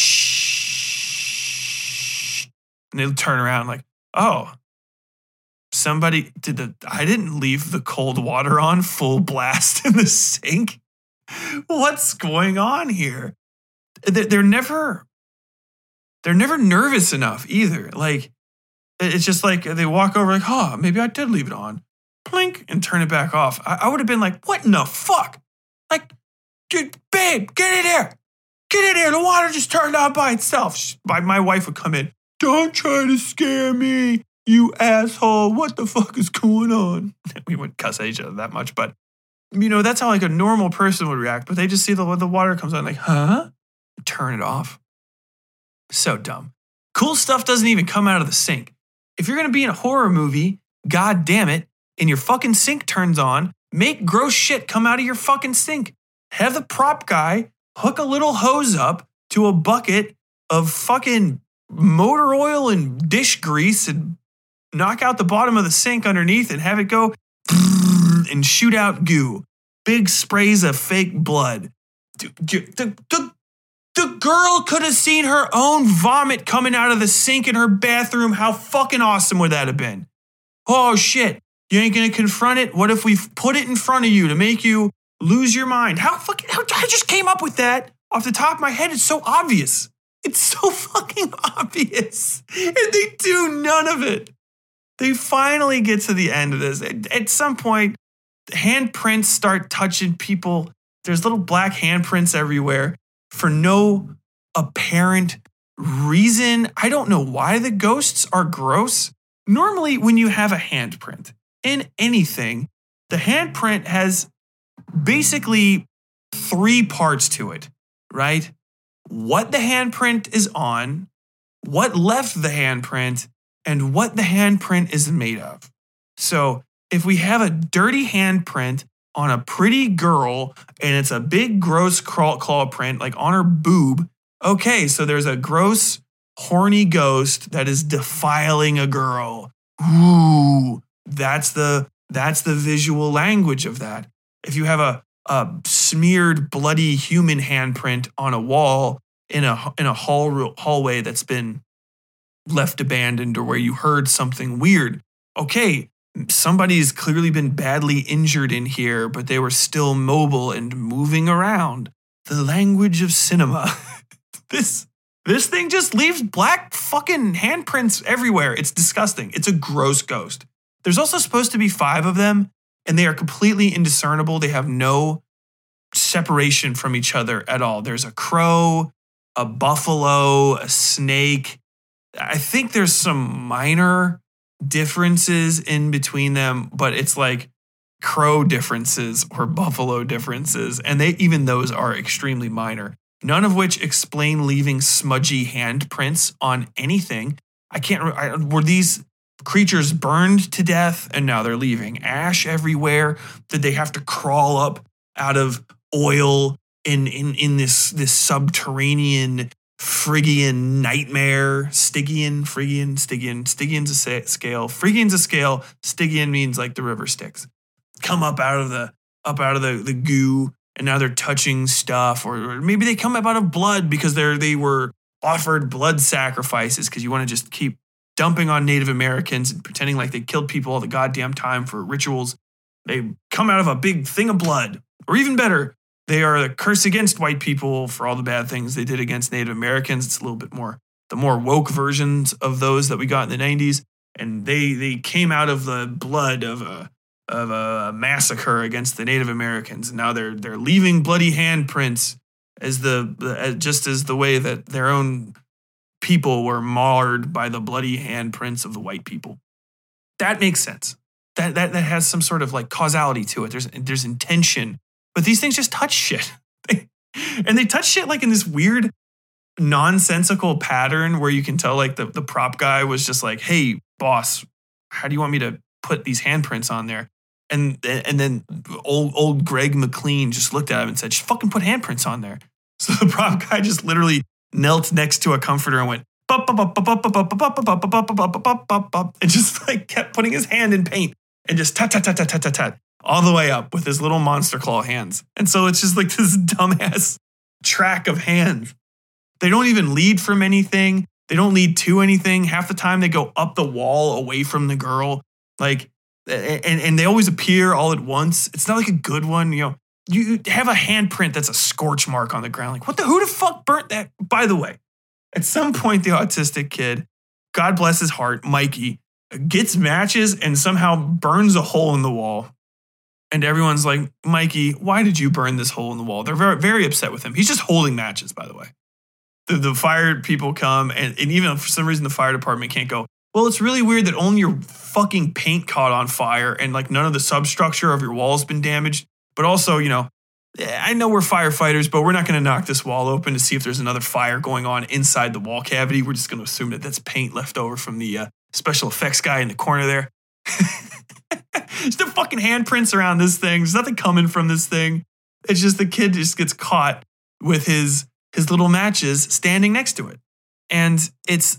[SPEAKER 9] shh, and they'll turn around oh, somebody I didn't leave the cold water on full blast in the sink. What's going on here? They're never nervous enough either. It's just they walk over oh, maybe I did leave it on. Plink, and turn it back off. I would have been what in the fuck? Babe, get in here. Get in here. The water just turned on by itself. My wife would come in. Don't try to scare me, you asshole. What the fuck is going on? We wouldn't cuss at each other that much, but that's how a normal person would react. But they just see the water comes on huh? Turn it off. So dumb. Cool stuff doesn't even come out of the sink. If you're going to be in a horror movie, god damn it, and your fucking sink turns on, make gross shit come out of your fucking sink. Have the prop guy hook a little hose up to a bucket of fucking motor oil and dish grease and knock out the bottom of the sink underneath and have it go and shoot out goo. Big sprays of fake blood. The girl could have seen her own vomit coming out of the sink in her bathroom. How fucking awesome would that have been? Oh shit, you ain't gonna confront it? What if we put it in front of you to make you lose your mind? How I just came up with that off the top of my head. It's so obvious. It's so fucking obvious. And they do none of it. They finally get to the end of this. At some point, handprints start touching people. There's little black handprints everywhere for no apparent reason. I don't know why the ghosts are gross. Normally, when you have a handprint in anything, the handprint has basically 3 parts to it, right? What the handprint is on, what left the handprint, and what the handprint is made of. So if we have a dirty handprint on a pretty girl and it's a big gross claw print like on her boob, okay, so there's a gross, horny ghost that is defiling a girl. Ooh, that's the visual language of that. If you have a smeared, bloody human handprint on a wall in a hallway that's been left abandoned or where you heard something weird, okay, somebody's clearly been badly injured in here, but they were still mobile and moving around. The language of cinema. This thing just leaves black fucking handprints everywhere. It's disgusting. It's a gross ghost. There's also supposed to be 5 of them, and they are completely indiscernible. They have no separation from each other at all. There's a crow, a buffalo, a snake. I think there's some minor differences in between them, but it's like crow differences or buffalo differences, and even those are extremely minor. None of which explain leaving smudgy handprints on anything. Were these creatures burned to death and now they're leaving ash everywhere? Did they have to crawl up out of oil in this subterranean Phrygian nightmare? Stygian's a scale. Phrygian's a scale. Stygian means like the river Styx. Come up out of the goo, and now they're touching stuff, or maybe they come up out of blood because they were offered blood sacrifices because you want to just keep dumping on Native Americans and pretending like they killed people all the goddamn time for rituals. They come out of a big thing of blood, or even better, they are the curse against white people for all the bad things they did against Native Americans. It's a little bit more, the more woke versions of those that we got in the 90s. And they came out of the blood of a massacre against the Native Americans. And now they're leaving bloody handprints as just as the way that their own people were marred by the bloody handprints of the white people. That makes sense. That has some sort of like causality to it. There's intention. But these things just touch shit. And they touch shit like in this weird, nonsensical pattern where you can tell like the prop guy was just like, hey, boss, how do you want me to put these handprints on there? And then old Greg McLean just looked at him and said, just fucking put handprints on there. So the prop guy just literally knelt next to a comforter and went, and just like kept putting his hand in paint and just tat, tat, tat, tat, tat, tat, tat, all the way up with his little monster claw hands. And so it's just like this dumbass track of hands. They don't even lead from anything. They don't lead to anything. Half the time they go up the wall away from the girl. Like, and they always appear all at once. It's not like a good one. You know, you have a handprint that's a scorch mark on the ground. Like, who the fuck burnt that? By the way, at some point, the autistic kid, God bless his heart, Mikey, gets matches and somehow burns a hole in the wall. And everyone's like, Mikey, why did you burn this hole in the wall? They're very, very upset with him. He's just holding matches, by the way. The fire people come, and even for some reason, the fire department can't go, well, it's really weird that only your fucking paint caught on fire and like none of the substructure of your wall's been damaged. But also, you know, I know we're firefighters, but we're not going to knock this wall open to see if there's another fire going on inside the wall cavity. We're just going to assume that that's paint left over from the special effects guy in the corner there. Just the fucking handprints around this thing. There's nothing coming from this thing. It's just the kid just gets caught with his little matches standing next to it. And it's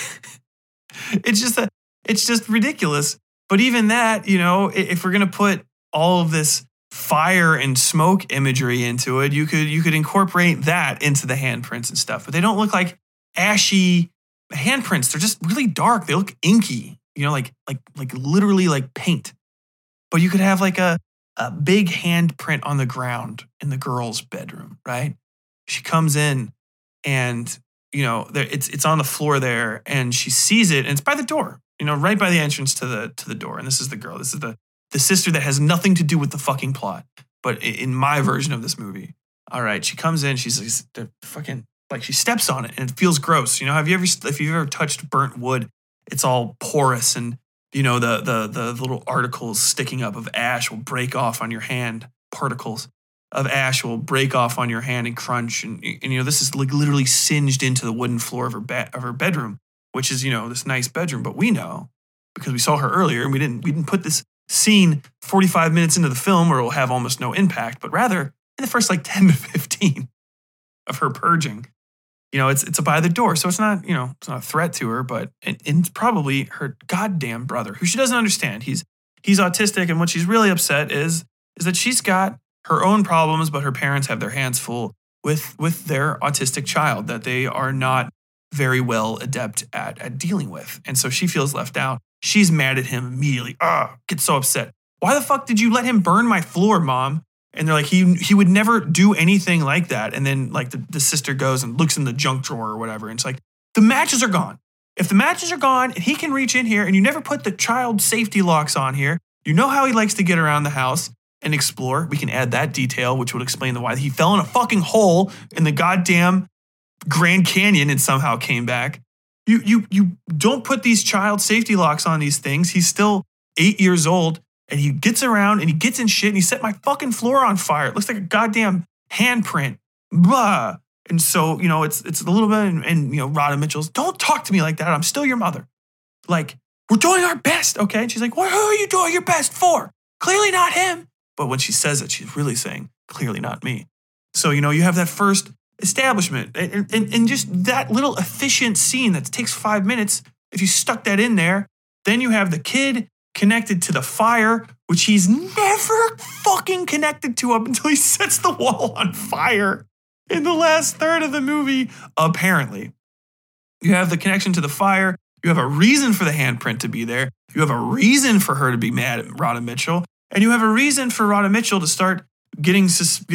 [SPEAKER 9] it's just ridiculous. But even that, you know, if we're going to put all of this fire and smoke imagery into it, you could incorporate that into the handprints and stuff. But they don't look like ashy handprints. They're just really dark. They look inky, you know, like literally like paint. But you could have like a big handprint on the ground in the girl's bedroom, right? She comes in and, you know, it's on the floor there, and she sees it, and it's by the door, you know, right by the entrance to the door. And this is the girl. This is the sister that has nothing to do with the fucking plot. But in my version of this movie, all right, she comes in, she's like, fucking, like, she steps on it and it feels gross. You know, if you've ever touched burnt wood, it's all porous, and you know, the little articles sticking up of ash will break off on your hand. Particles of ash will break off on your hand and crunch. And you know, this is like literally singed into the wooden floor of her bedroom, which is, you know, this nice bedroom. But we know, because we saw her earlier, and we didn't put this scene 45 minutes into the film where it will have almost no impact, but rather in the first like 10 to 15 of her purging. You know, it's by the door, so it's not, you know, it's not a threat to her, but it's probably her goddamn brother, who she doesn't understand. He's autistic, and what she's really upset is that she's got her own problems, but her parents have their hands full with their autistic child that they are not very well adept at dealing with. And so she feels left out. She's mad at him immediately. Gets so upset. Why the fuck did you let him burn my floor, Mom? And they're like, he would never do anything like that. And then like the sister goes and looks in the junk drawer or whatever. And it's like, the matches are gone. If the matches are gone and he can reach in here and you never put the child safety locks on here, you know how he likes to get around the house and explore. We can add that detail, which would explain why he fell in a fucking hole in the goddamn Grand Canyon and somehow came back. You don't put these child safety locks on these things. He's still 8 years old. And he gets around and he gets in shit and he set my fucking floor on fire. It looks like a goddamn handprint. Blah. And so, you know, it's a little bit, and you know, Radha Mitchell's, don't talk to me like that. I'm still your mother. Like, we're doing our best, okay? And she's like, well, who are you doing your best for? Clearly not him. But when she says it, she's really saying, clearly not me. So, you know, you have that first establishment and just that little efficient scene that takes 5 minutes. If you stuck that in there, then you have the kid connected to the fire, which he's never fucking connected to up until he sets the wall on fire in the last third of the movie, apparently. You have the connection to the fire. You have a reason for the handprint to be there. You have a reason for her to be mad at Radha Mitchell. And you have a reason for Radha Mitchell to start getting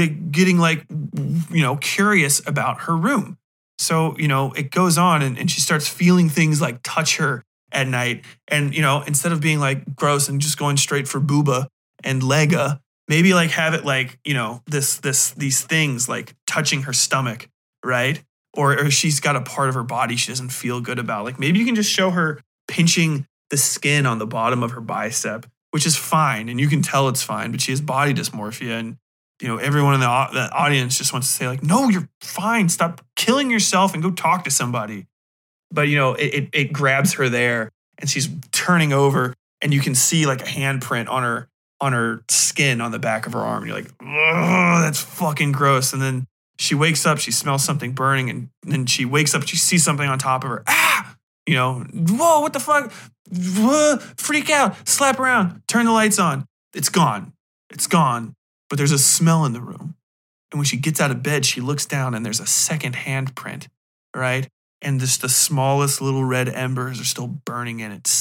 [SPEAKER 9] like, you know, curious about her room. So, you know, it goes on and she starts feeling things like touch her at night. And, you know, instead of being like gross and just going straight for booba and lega, maybe like have it like, you know, these things like touching her stomach, right? Or she's got a part of her body she doesn't feel good about. Like maybe you can just show her pinching the skin on the bottom of her bicep, which is fine. And you can tell it's fine, but she has body dysmorphia. And, you know, everyone in the audience just wants to say like, no, you're fine. Stop killing yourself and go talk to somebody. But, you know, it grabs her there and she's turning over and you can see like a handprint on her skin on the back of her arm. And you're like, oh, that's fucking gross. And then she wakes up, she smells something burning, and then she wakes up, she sees something on top of her. You know, whoa, what the fuck? Whoa, freak out, slap around, turn the lights on. It's gone. It's gone. But there's a smell in the room. And when she gets out of bed, she looks down and there's a second handprint, right? And just the smallest little red embers are still burning in it.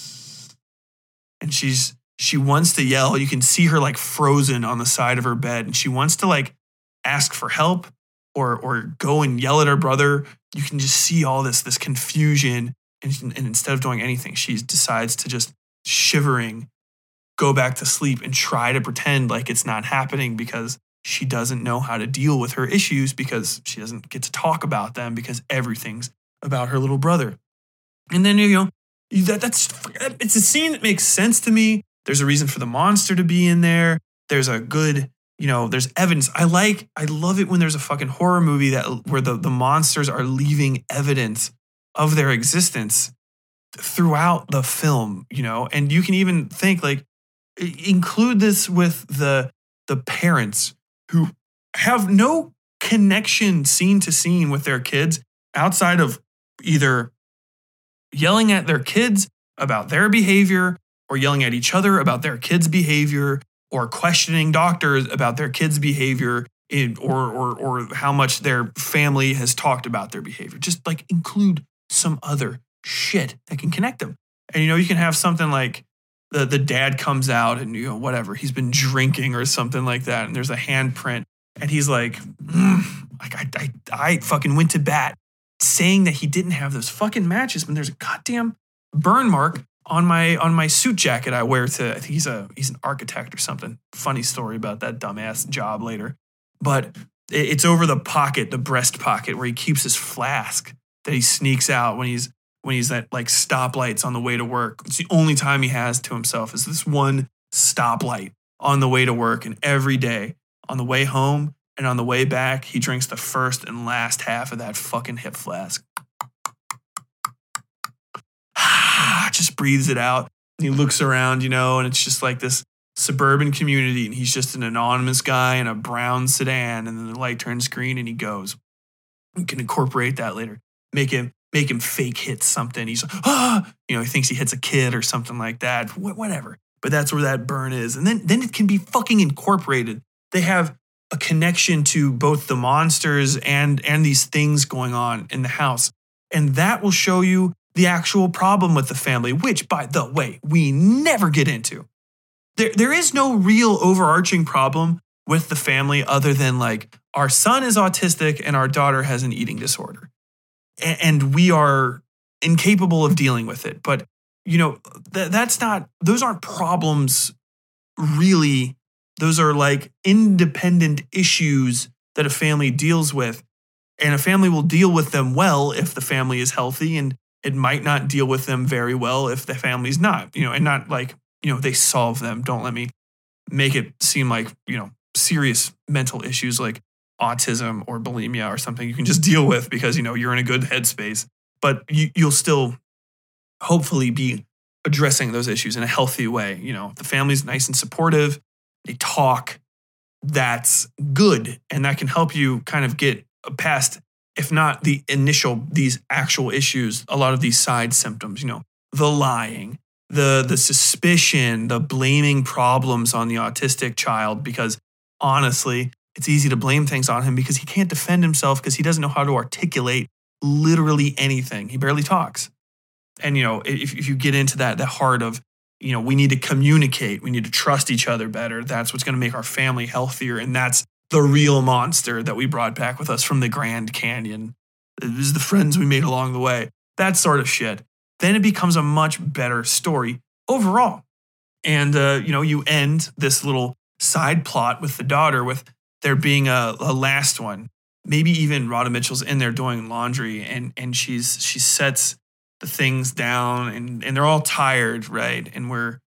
[SPEAKER 9] And she wants to yell. You can see her like frozen on the side of her bed. And she wants to like ask for help or go and yell at her brother. You can just see all this confusion. And instead of doing anything, she decides to just shivering, go back to sleep and try to pretend like it's not happening because she doesn't know how to deal with her issues because she doesn't get to talk about them because everything's about her little brother. And then, you know, it's a scene that makes sense to me. There's a reason for the monster to be in there. There's a good, you know, there's evidence. I love it when there's a fucking horror movie where the monsters are leaving evidence of their existence. throughout the film, and you can even think like, include this with the parents who have no connection scene to scene with their kids outside of either yelling at their kids about their behavior or yelling at each other about their kids' behavior or questioning doctors about their kids' behavior or how much their family has talked about their behavior. Just like include some other shit that can connect them. And you can have something like the dad comes out and whatever, he's been drinking or something like that, and there's a handprint, and he's like, I fucking went to bat saying that he didn't have those fucking matches, but there's a goddamn burn mark on my suit jacket I wear to, I think he's an architect or something. Funny story about that dumbass job later. But it's over the pocket, the breast pocket, where he keeps his flask that he sneaks out when he's at like stoplights on the way to work. It's the only time he has to himself is this one stoplight on the way to work. And every day on the way home and on the way back, he drinks the first and last half of that fucking hip flask. Just breathes it out. And he looks around, and it's just like this suburban community, and he's just an anonymous guy in a brown sedan, and then the light turns green and he goes. We can incorporate that later. Make him fake hit something. He's he thinks he hits a kid or something like that. Whatever. But that's where that burn is. And then it can be fucking incorporated. They have a connection to both the monsters and these things going on in the house. And that will show you the actual problem with the family, which, by the way, we never get into. There is no real overarching problem with the family other than like our son is autistic and our daughter has an eating disorder. And we are incapable of dealing with it. But, those aren't problems really. Those are like independent issues that a family deals with. And a family will deal with them well if the family is healthy, and it might not deal with them very well if the family's not, and not like, they solve them. Don't let me make it seem like, serious mental issues like autism or bulimia or something you can just deal with because, you're in a good headspace. But you'll still hopefully be addressing those issues in a healthy way. The family's nice and supportive. They talk. That's good. And that can help you kind of get past, if not the initial, these actual issues, a lot of these side symptoms, the lying, the suspicion, the blaming problems on the autistic child, because honestly, it's easy to blame things on him because he can't defend himself because he doesn't know how to articulate literally anything. He barely talks. And, if you get into the heart of, we need to communicate, we need to trust each other better, that's what's going to make our family healthier. And that's the real monster that we brought back with us from the Grand Canyon. This is the friends we made along the way. That sort of shit. Then it becomes a much better story overall. And, you end this little side plot with the daughter with there being a last one. Maybe even Radha Mitchell's in there doing laundry and she sets the things down and they're all tired, right? And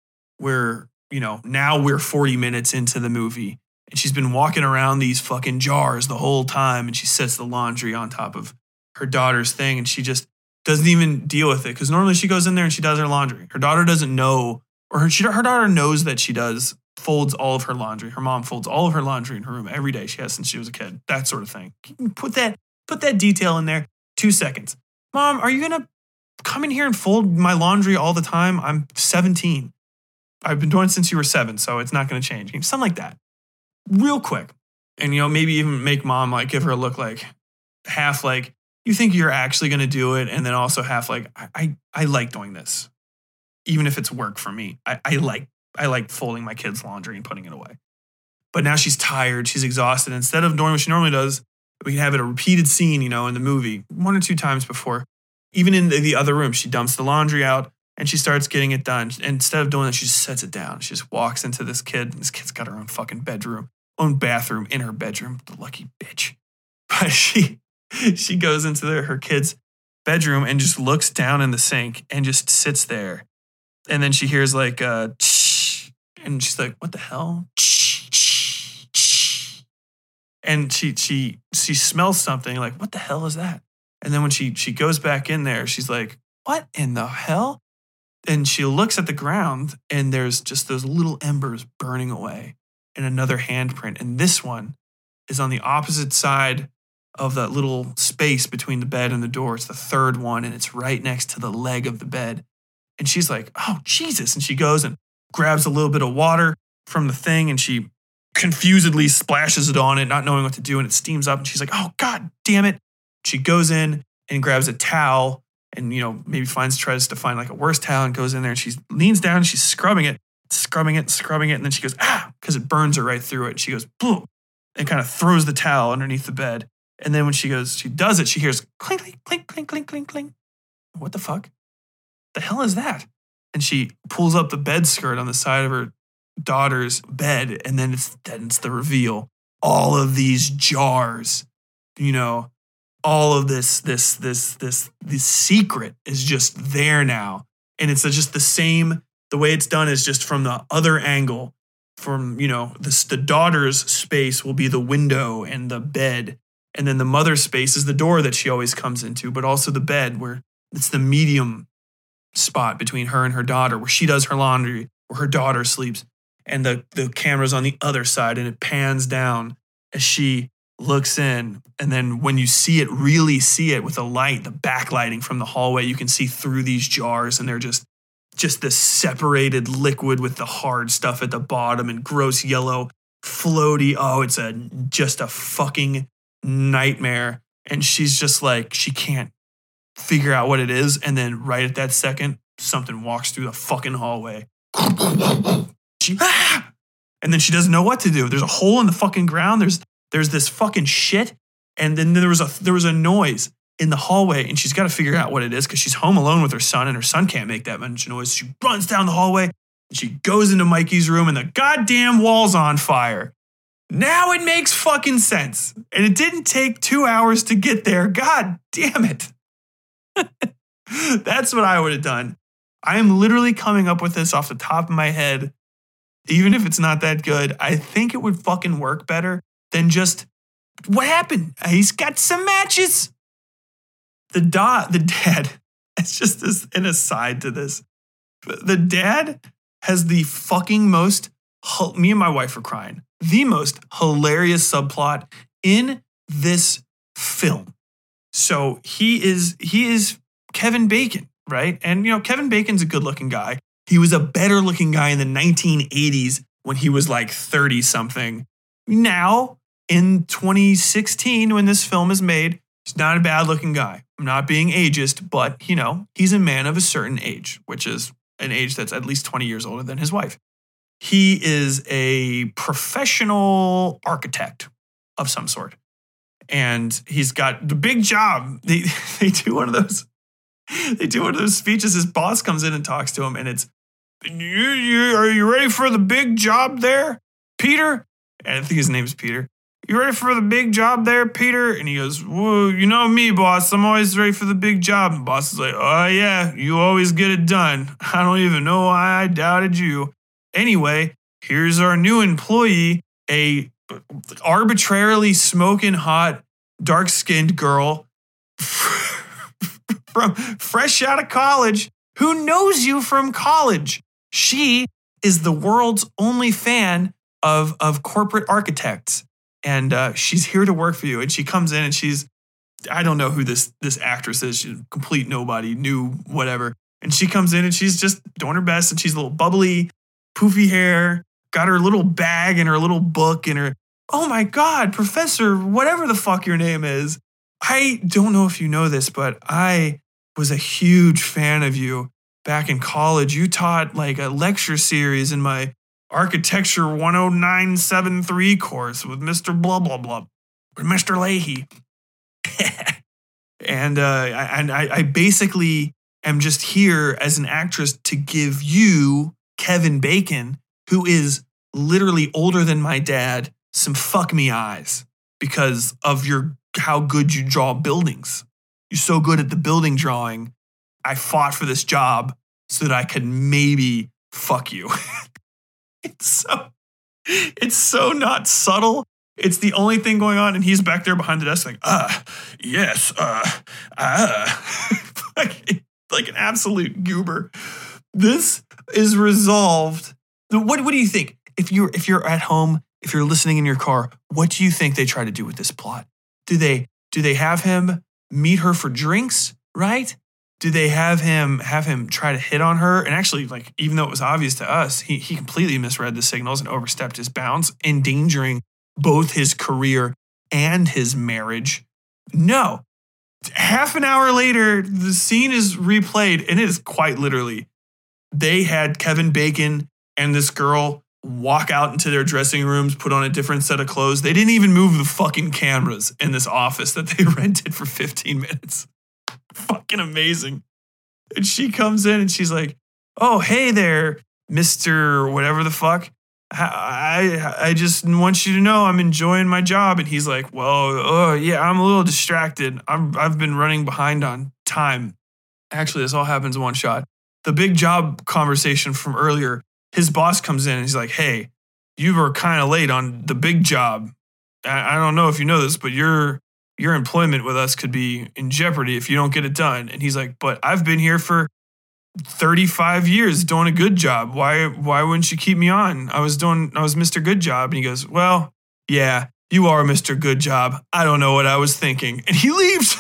[SPEAKER 9] we're now we're 40 minutes into the movie and she's been walking around these fucking jars the whole time and she sets the laundry on top of her daughter's thing and she just doesn't even deal with it because normally she goes in there and she does her laundry. Her daughter doesn't know, or her daughter knows that she folds all of her laundry. Her mom folds all of her laundry in her room every day. She has since she was a kid. That sort of thing. Put that detail in there. 2 seconds. Mom, are you gonna come in here and fold my laundry all the time? I'm 17. I've been doing it since you were 7, so it's not gonna change. Something like that. Real quick. And maybe even make mom like give her a look like half like you think you're actually gonna do it, and then also half like I like doing this. Even if it's work for me. I like folding my kids' laundry and putting it away. But now she's tired. She's exhausted. Instead of doing what she normally does, we can have it a repeated scene, in the movie, 1 or 2 times before. Even in the other room, she dumps the laundry out and she starts getting it done. And instead of doing that, she just sets it down. She just walks into this kid. And this kid's got her own fucking bedroom, own bathroom in her bedroom. The lucky bitch. But she goes into her kid's bedroom and just looks down in the sink and just sits there. And then she hears like a and she's like, what the hell? And she smells something like, what the hell is that? And then when she goes back in there, she's like, what in the hell? And she looks at the ground and there's just those little embers burning away and another handprint. And this one is on the opposite side of that little space between the bed and the door. It's the third one and it's right next to the leg of the bed. And she's like, oh, Jesus. And she goes and grabs a little bit of water from the thing and she confusedly splashes it on it, not knowing what to do. And it steams up and she's like, oh, God damn it. She goes in and grabs a towel and, maybe tries to find like a worse towel and goes in there and she leans down and she's scrubbing it. And then she goes, because it burns her right through it. She goes, boom, and kind of throws the towel underneath the bed. And then when she does it, she hears clink, clink, clink, clink, clink, clink, clink. What the fuck? The hell is that? And she pulls up the bed skirt on the side of her daughter's bed. And then it's the reveal. All of these jars, all of this secret is just there now. And it's just the same. The way it's done is just from the other angle. From, the daughter's space will be the window and the bed. And then the mother's space is the door that she always comes into, but also the bed where it's the medium spot between her and her daughter, where she does her laundry, where her daughter sleeps. And the camera's on the other side and it pans down as she looks in. And then when you really see it with the light, the backlighting from the hallway, you can see through these jars and they're just this separated liquid with the hard stuff at the bottom and gross yellow floaty. Oh, it's just a fucking nightmare. And she's just like, she can't figure out what it is. And then right at that second, something walks through the fucking hallway. And then she doesn't know what to do. There's a hole in the fucking ground. There's this fucking shit. And then there was a noise in the hallway and she's got to figure out what it is because she's home alone with her son and her son can't make that much noise. She runs down the hallway and she goes into Mikey's room and the goddamn wall's on fire. Now it makes fucking sense. And it didn't take 2 hours to get there. God damn it. That's what I would have done. I am literally coming up with this off the top of my head. Even if it's not that good, I think it would fucking work better than just, what happened? He's got some matches. The dad, it's just an aside to this. The dad has the fucking most, me and my wife are crying, the most hilarious subplot in this film. So he is Kevin Bacon, right? And, Kevin Bacon's a good looking guy. He was a better looking guy in the 1980s when he was like 30 something. Now, in 2016, when this film is made, he's not a bad looking guy. I'm not being ageist, but, he's a man of a certain age, which is an age that's at least 20 years older than his wife. He is a professional architect of some sort. And he's got the big job. They do one of those. They do one of those speeches. His boss comes in and talks to him, and it's, are you ready for the big job there, Peter? And I think his name's Peter. You ready for the big job there, Peter? And he goes, whoa, you know me, boss. I'm always ready for the big job. And boss is like, oh, yeah, you always get it done. I don't even know why I doubted you. Anyway, here's our new employee, a arbitrarily smoking hot, dark-skinned girl from fresh out of college who knows you from college. She is the world's only fan of corporate architects. And she's here to work for you. And she comes in and I don't know who this actress is. She's a complete nobody, new, whatever. And she comes in and she's just doing her best. And she's a little bubbly, poofy hair, got her little bag and her little book and her, oh my God, Professor, whatever the fuck your name is. I don't know if you know this, but I was a huge fan of you back in college. You taught like a lecture series in my Architecture 10973 course with Mr. Blah, blah, blah, with Mr. Leahy. And I basically am just here as an actress to give you, Kevin Bacon, who is literally older than my dad, some fuck me eyes because of how good you draw buildings. You're so good at the building drawing. I fought for this job so that I could maybe fuck you. It's so not subtle. It's the only thing going on. And he's back there behind the desk like, yes, like an absolute goober. This is resolved. What do you think? If you're at home, if you're listening in your car, what do you think they try to do with this plot? Do they have him meet her for drinks, right? Do they have him try to hit on her? And actually, like, even though it was obvious to us, he completely misread the signals and overstepped his bounds, endangering both his career and his marriage. No. Half an hour later, the scene is replayed, and it is quite literally, they had Kevin Bacon and this girl walk out into their dressing rooms, put on a different set of clothes. They didn't even move the fucking cameras in this office that they rented for 15 minutes. Fucking amazing. And she comes in and she's like, oh, hey there, Mr. whatever the fuck. I just want you to know I'm enjoying my job. And he's like, well, yeah, I'm a little distracted. I've been running behind on time. Actually, this all happens in one shot. The big job conversation from earlier, his boss comes in and he's like, hey, you were kind of late on the big job. I don't know if you know this, but your employment with us could be in jeopardy if you don't get it done. And he's like, but I've been here for 35 years doing a good job. Why wouldn't you keep me on? I was Mr. Good Job. And he goes, well, yeah, you are Mr. Good Job. I don't know what I was thinking. And he leaves.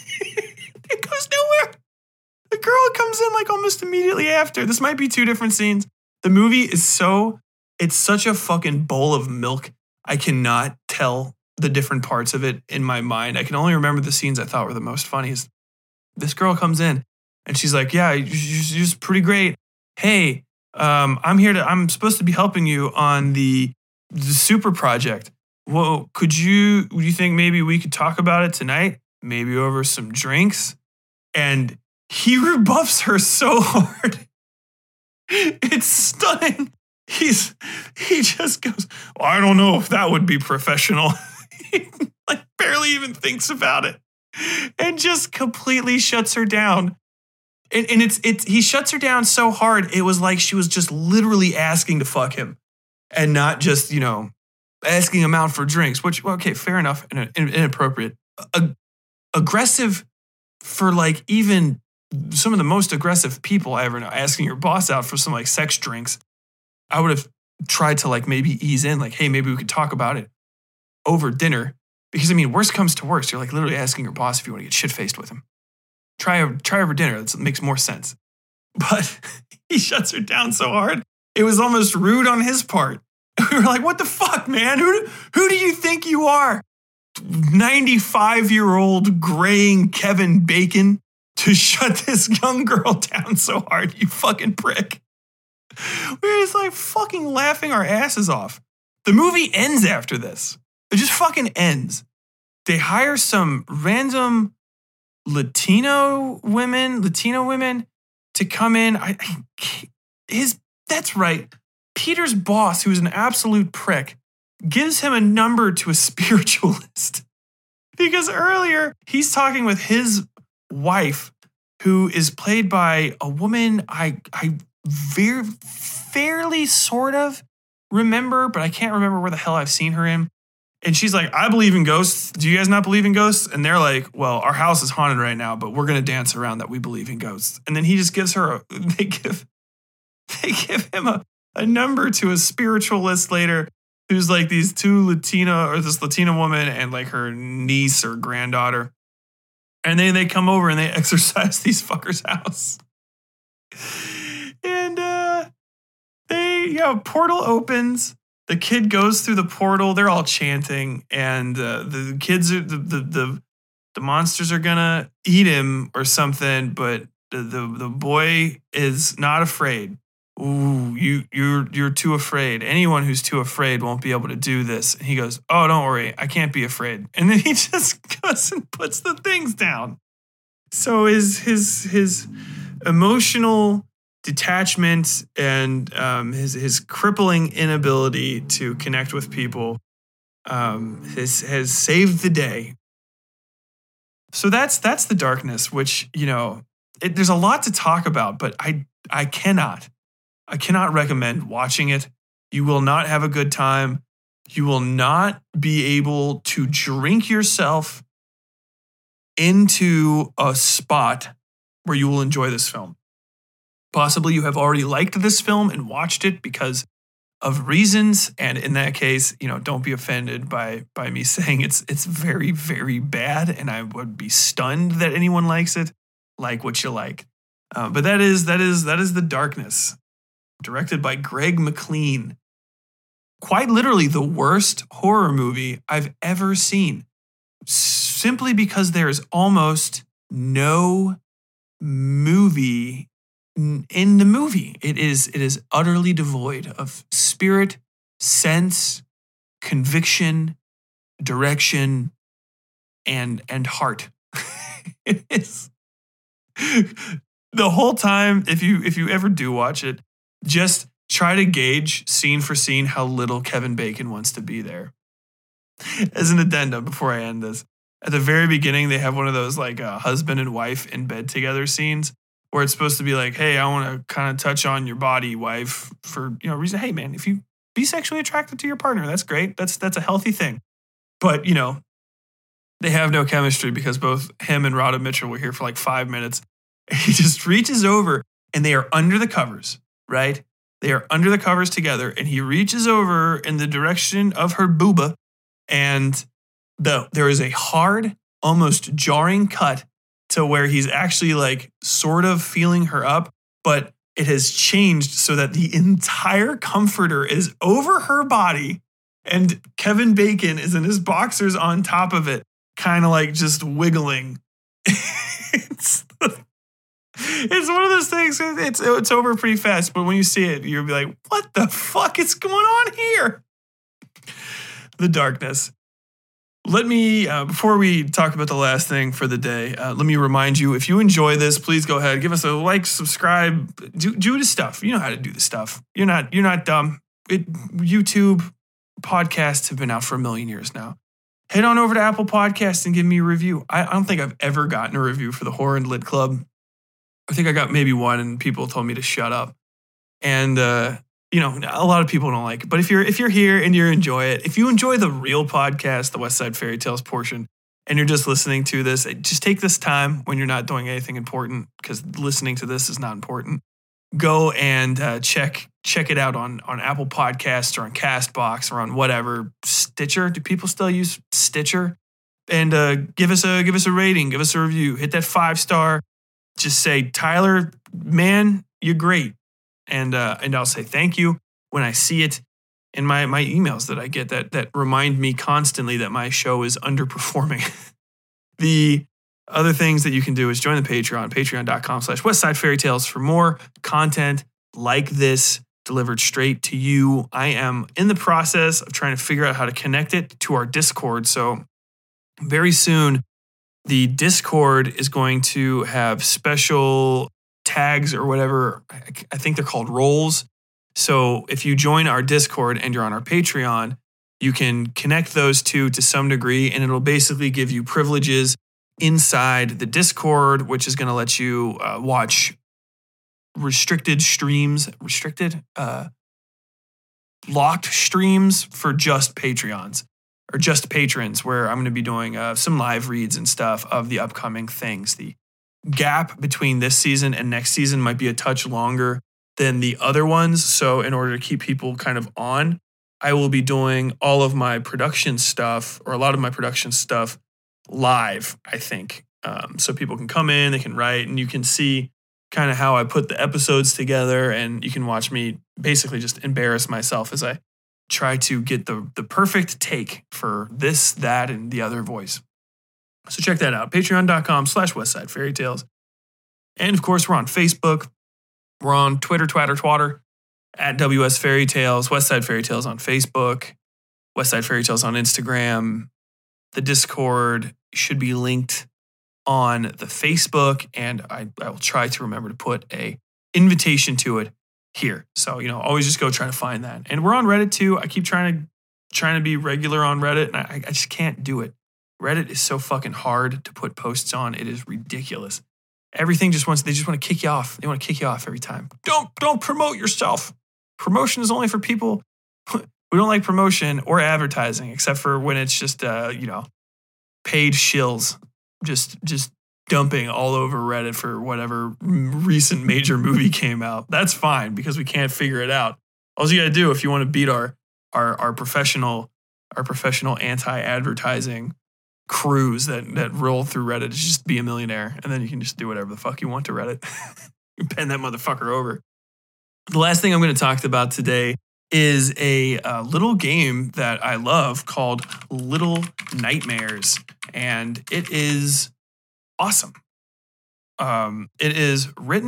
[SPEAKER 9] It goes nowhere. The girl comes in like almost immediately after. This might be two different scenes. The movie is it's such a fucking bowl of milk. I cannot tell the different parts of it in my mind. I can only remember the scenes I thought were the most funniest. This girl comes in and she's like, yeah, you're just pretty great. Hey, I'm supposed to be helping you on the super project. Well, do you think maybe we could talk about it tonight? Maybe over some drinks? And he rebuffs her so hard. It's stunning. He just goes, well, I don't know if that would be professional. He like barely even thinks about it and just completely shuts her down. And he shuts her down so hard, it was like she was just literally asking to fuck him and not just, asking him out for drinks, which, okay, fair enough and inappropriate. Aggressive for like even some of the most aggressive people I ever know, asking your boss out for some like sex drinks. I would have tried to like maybe ease in, like, hey, maybe we could talk about it over dinner. Because worst comes to worst, you're like literally asking your boss if you want to get shit-faced with him. Try over dinner. That makes more sense. But he shuts her down so hard, it was almost rude on his part. We were like, what the fuck, man? Who do you think you are? 95-year-old graying Kevin Bacon to shut this young girl down so hard, you fucking prick. We were just like fucking laughing our asses off. The movie ends after this. It just fucking ends. They hire some random Latino women to come in. That's right. Peter's boss, who's an absolute prick, gives him a number to a spiritualist. Because earlier, he's talking with his wife, who is played by a woman I very fairly sort of remember, but I can't remember where the hell I've seen her in. And she's like, I believe in ghosts. Do you guys not believe in ghosts? And they're like, well, our house is haunted right now, but we're going to dance around that we believe in ghosts. And then he just gives her, they give him a number to a spiritualist later who's like these two this Latina woman and like her niece or granddaughter. And then they come over and they exorcise these fuckers' house. And portal opens. The kid goes through the portal. They're all chanting, and the kids are the monsters are gonna eat him or something. But the boy is not afraid. Ooh, you're too afraid. Anyone who's too afraid won't be able to do this. And he goes, oh, don't worry, I can't be afraid. And then he just goes and puts the things down. So his emotional detachment and his crippling inability to connect with people has saved the day. So that's The Darkness, which, there's a lot to talk about, but I cannot recommend watching it. You will not have a good time. You will not be able to drink yourself into a spot where you will enjoy this film. Possibly you have already liked this film and watched it because of reasons, and in that case, don't be offended by me saying it's very, very bad, and I would be stunned that anyone likes it. Like what you like. But that is The Darkness, directed by Greg McLean. Quite literally the worst horror movie I've ever seen. Simply because there is almost no movie in the movie. It is utterly devoid of spirit, sense, conviction, direction, and heart. It is the whole time. If you ever do watch it, just try to gauge scene for scene how little Kevin Bacon wants to be there. As an addendum, before I end this, at the very beginning, they have one of those like husband and wife in bed together scenes where it's supposed to be like, hey, I want to kind of touch on your body, wife, for reason. Hey, man, if you be sexually attracted to your partner, that's great. That's a healthy thing. But they have no chemistry because both him and Radha Mitchell were here for like 5 minutes. He just reaches over, and they are under the covers, right? They are under the covers together, and he reaches over in the direction of her booba, and there is a hard, almost jarring cut to where he's actually like sort of feeling her up, but it has changed so that the entire comforter is over her body, and Kevin Bacon is in his boxers on top of it, kind of like just wiggling. It's one of those things. It's over pretty fast, but when you see it, you'll be like, "What the fuck is going on here?" The Darkness. Let me, before we talk about the last thing for the day, let me remind you, if you enjoy this, please go ahead, give us a like, subscribe, do the stuff. You know how to do the stuff. You're not dumb. YouTube podcasts have been out for 1 million years now. Head on over to Apple Podcasts and give me a review. I don't think I've ever gotten a review for the Horror and Lit Club. I think I got maybe one, and people told me to shut up. And a lot of people don't like it. But if you're here and you enjoy it, if you enjoy the real podcast, the West Side Fairy Tales portion, and you're just listening to this, just take this time when you're not doing anything important, because listening to this is not important. Go and check it out on Apple Podcasts or on CastBox or on whatever. Stitcher. Do people still use Stitcher? And give us a rating, give us a review. Hit that 5-star. Just say, Tyler, man, you're great. And I'll say thank you when I see it in my emails that I get that remind me constantly that my show is underperforming. The other things that you can do is join the Patreon, patreon.com/westsidefairytales for more content like this delivered straight to you. I am in the process of trying to figure out how to connect it to our Discord. So very soon, the Discord is going to have special tags or whatever. I think they're called roles. So if you join our Discord and you're on our Patreon, you can connect those two to some degree, and it'll basically give you privileges inside the Discord, which is going to let you watch restricted streams, locked streams for just Patreons or just patrons, where I'm going to be doing some live reads and stuff of the upcoming things. The gap between this season and next season might be a touch longer than the other ones. So in order to keep people kind of on, I will be doing all of my production stuff, or a lot of my production stuff, live, I think. So people can come in, they can write, and you can see kind of how I put the episodes together, and you can watch me basically just embarrass myself as I try to get the perfect take for this, that, and the other voice. So check that out, patreon.com/westsidefairytales. And of course, we're on Facebook. We're on Twitter, Twatter, at WS Fairytales, Westside Fairytales on Facebook, Westside Fairytales on Instagram. The Discord should be linked on the Facebook, and I will try to remember to put a invitation to it here. So, always just go try to find that. And we're on Reddit too. I keep trying to be regular on Reddit, and I just can't do it. Reddit is so fucking hard to put posts on. It is ridiculous. Everything they just want to kick you off. They want to kick you off every time. Don't promote yourself. Promotion is only for people who don't like promotion or advertising, except for when it's just paid shills. Just dumping all over Reddit for whatever recent major movie came out. That's fine because we can't figure it out. All you got to do if you want to beat our professional anti-advertising crews that roll through Reddit is just be a millionaire, and then you can just do whatever the fuck you want to Reddit. You pen that motherfucker over. The last thing I'm going to talk about today is a little game that I love called Little Nightmares, and it is awesome. It is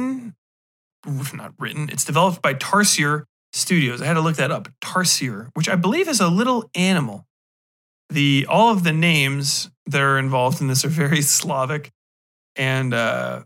[SPEAKER 9] it's developed by Tarsier Studios. I had to look that up. Tarsier, which I believe is a little animal. All of the names that are involved in this are very Slavic, and the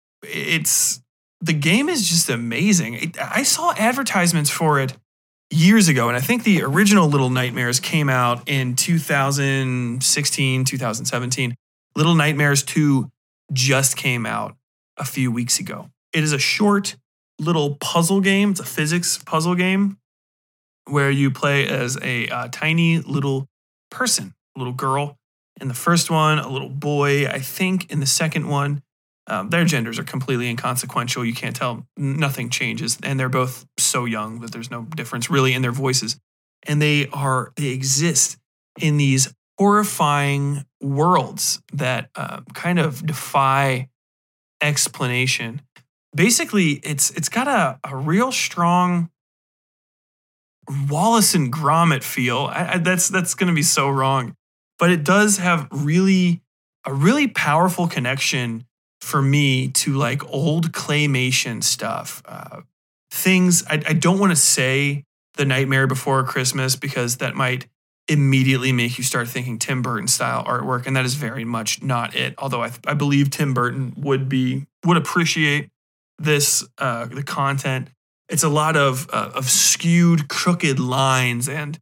[SPEAKER 9] game is just amazing. I saw advertisements for it years ago, and I think the original Little Nightmares came out in 2016, 2017. Little Nightmares 2 just came out a few weeks ago. It is a short little puzzle game. It's a physics puzzle game where you play as a tiny little person, a little girl. In the first one, a little boy. I think in the second one, their genders are completely inconsequential. You can't tell. Nothing changes. And they're both so young that there's no difference really in their voices. And they exist in these horrifying worlds that kind of defy explanation. Basically, it's got a real strong Wallace and Gromit feel. That's going to be so wrong. But it does have a really powerful connection for me to like old claymation stuff. Things, I don't want to say The Nightmare Before Christmas because that might immediately make you start thinking Tim Burton style artwork, and that is very much not it. Although I believe Tim Burton would appreciate this the content. It's a lot of skewed, crooked lines and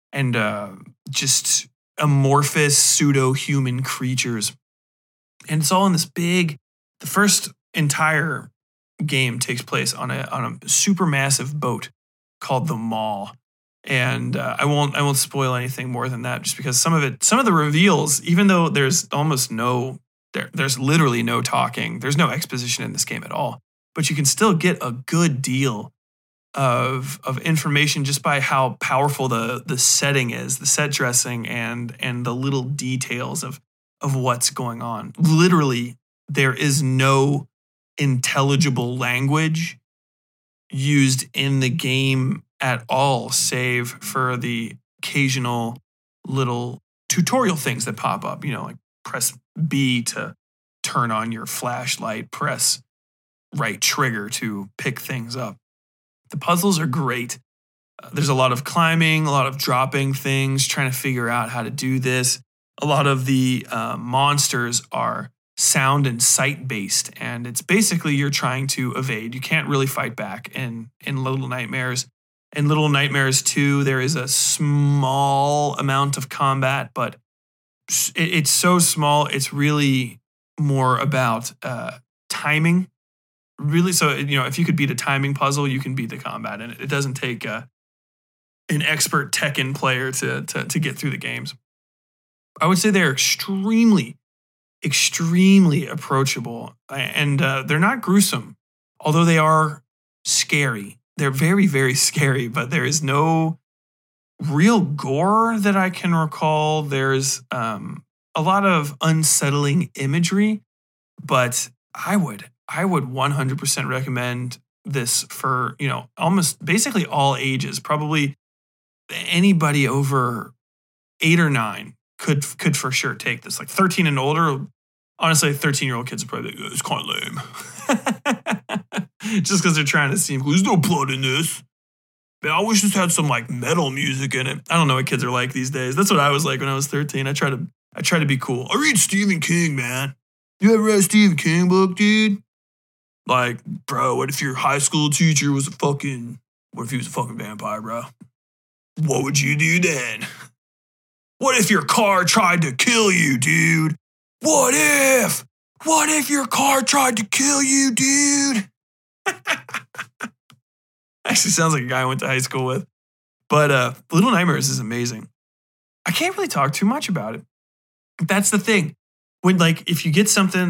[SPEAKER 9] just amorphous pseudo-human creatures, and it's all in this big. The first entire game takes place on a super massive boat called the Maw. And I won't spoil anything more than that, just because some of the reveals, even though there's literally no talking, there's no exposition in this game at all, but you can still get a good deal of information just by how powerful the setting is, the set dressing and the little details of what's going on. Literally, there is no intelligible language used in the game at all, save for the occasional little tutorial things that pop up, like press B to turn on your flashlight, press right trigger to pick things up. The puzzles are great. There's a lot of climbing, a lot of dropping things, trying to figure out how to do this. A lot of the monsters are sound and sight based, and it's basically you're trying to evade. You can't really fight back in Little Nightmares. In Little Nightmares 2, there is a small amount of combat, but it's so small, it's really more about timing. Really, so if you could beat a timing puzzle, you can beat the combat, and it doesn't take an expert Tekken player to get through the games. I would say they're extremely approachable, and they're not gruesome, although they are scary. They're very, very scary, but there is no real gore that I can recall. There's a lot of unsettling imagery, but I would 100% recommend this for, almost basically all ages. Probably anybody over 8 or 9 could for sure take this. Like 13 and older, honestly, 13-year-old kids are probably like, it's kind of lame. Just because they're trying to seem cool. There's no blood in this. But I wish this had some like metal music in it. I don't know what kids are like these days. That's what I was like when I was 13. I try to be cool. I read Stephen King, man. You ever read a Stephen King book, dude? Like, bro, what if your high school teacher was what if he was a fucking vampire, bro? What would you do then? What if your car tried to kill you, dude? What if your car tried to kill you, dude? Actually sounds like a guy I went to high school with. But Little Nightmares is amazing. I can't really talk too much about it. That's the thing. When if you get something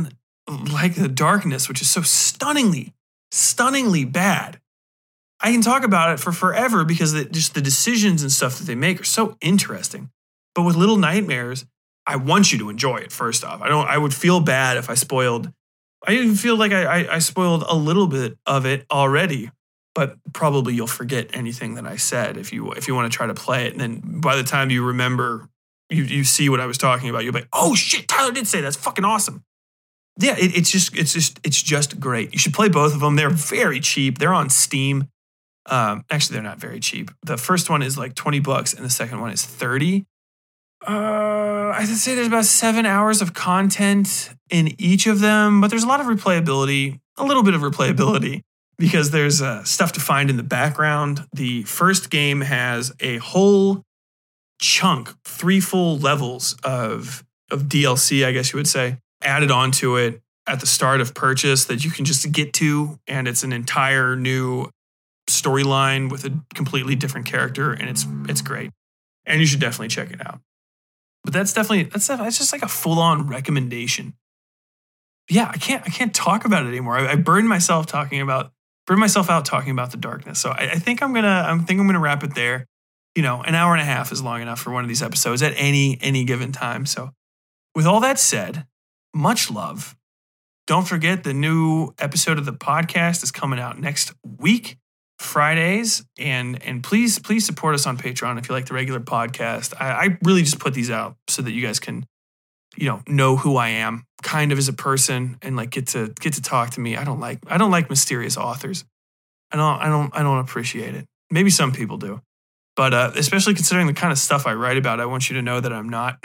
[SPEAKER 9] like The Darkness, which is so stunningly bad. I can talk about it for forever because just the decisions and stuff that they make are so interesting. But with Little Nightmares, I want you to enjoy it, first off. I would feel bad if I spoiled. I even feel like I spoiled a little bit of it already, but probably you'll forget anything that I said if you want to try to play it. And then by the time you remember, you see what I was talking about, you'll be like, oh shit, Tyler did say that. That's fucking awesome. Yeah, it's just great. You should play both of them. They're very cheap. They're on Steam. Actually, they're not very cheap. The first one is like $20 and the second one is $30. I'd say there's about 7 hours of content in each of them, but there's a lot of replayability, a little bit of replayability, because there's stuff to find in the background. The first game has a whole chunk, 3 full levels of DLC, I guess you would say, added onto it at the start of purchase that you can just get to, and it's an entire new storyline with a completely different character, and it's great. And you should definitely check it out. But that's just like a full-on recommendation. Yeah, I can't talk about it anymore. I burned myself out talking about The Darkness. So I think I'm gonna wrap it there. You know, an hour and a half is long enough for one of these episodes at any given time. So with all that said, much love. Don't forget the new episode of the podcast is coming out next week, Fridays, and please support us on Patreon if you like the regular podcast. I really just put these out so that you guys can, know who I am kind of as a person and like get to talk to me. I don't like mysterious authors. I don't appreciate it. Maybe some people do, but especially considering the kind of stuff I write about, I want you to know that I'm not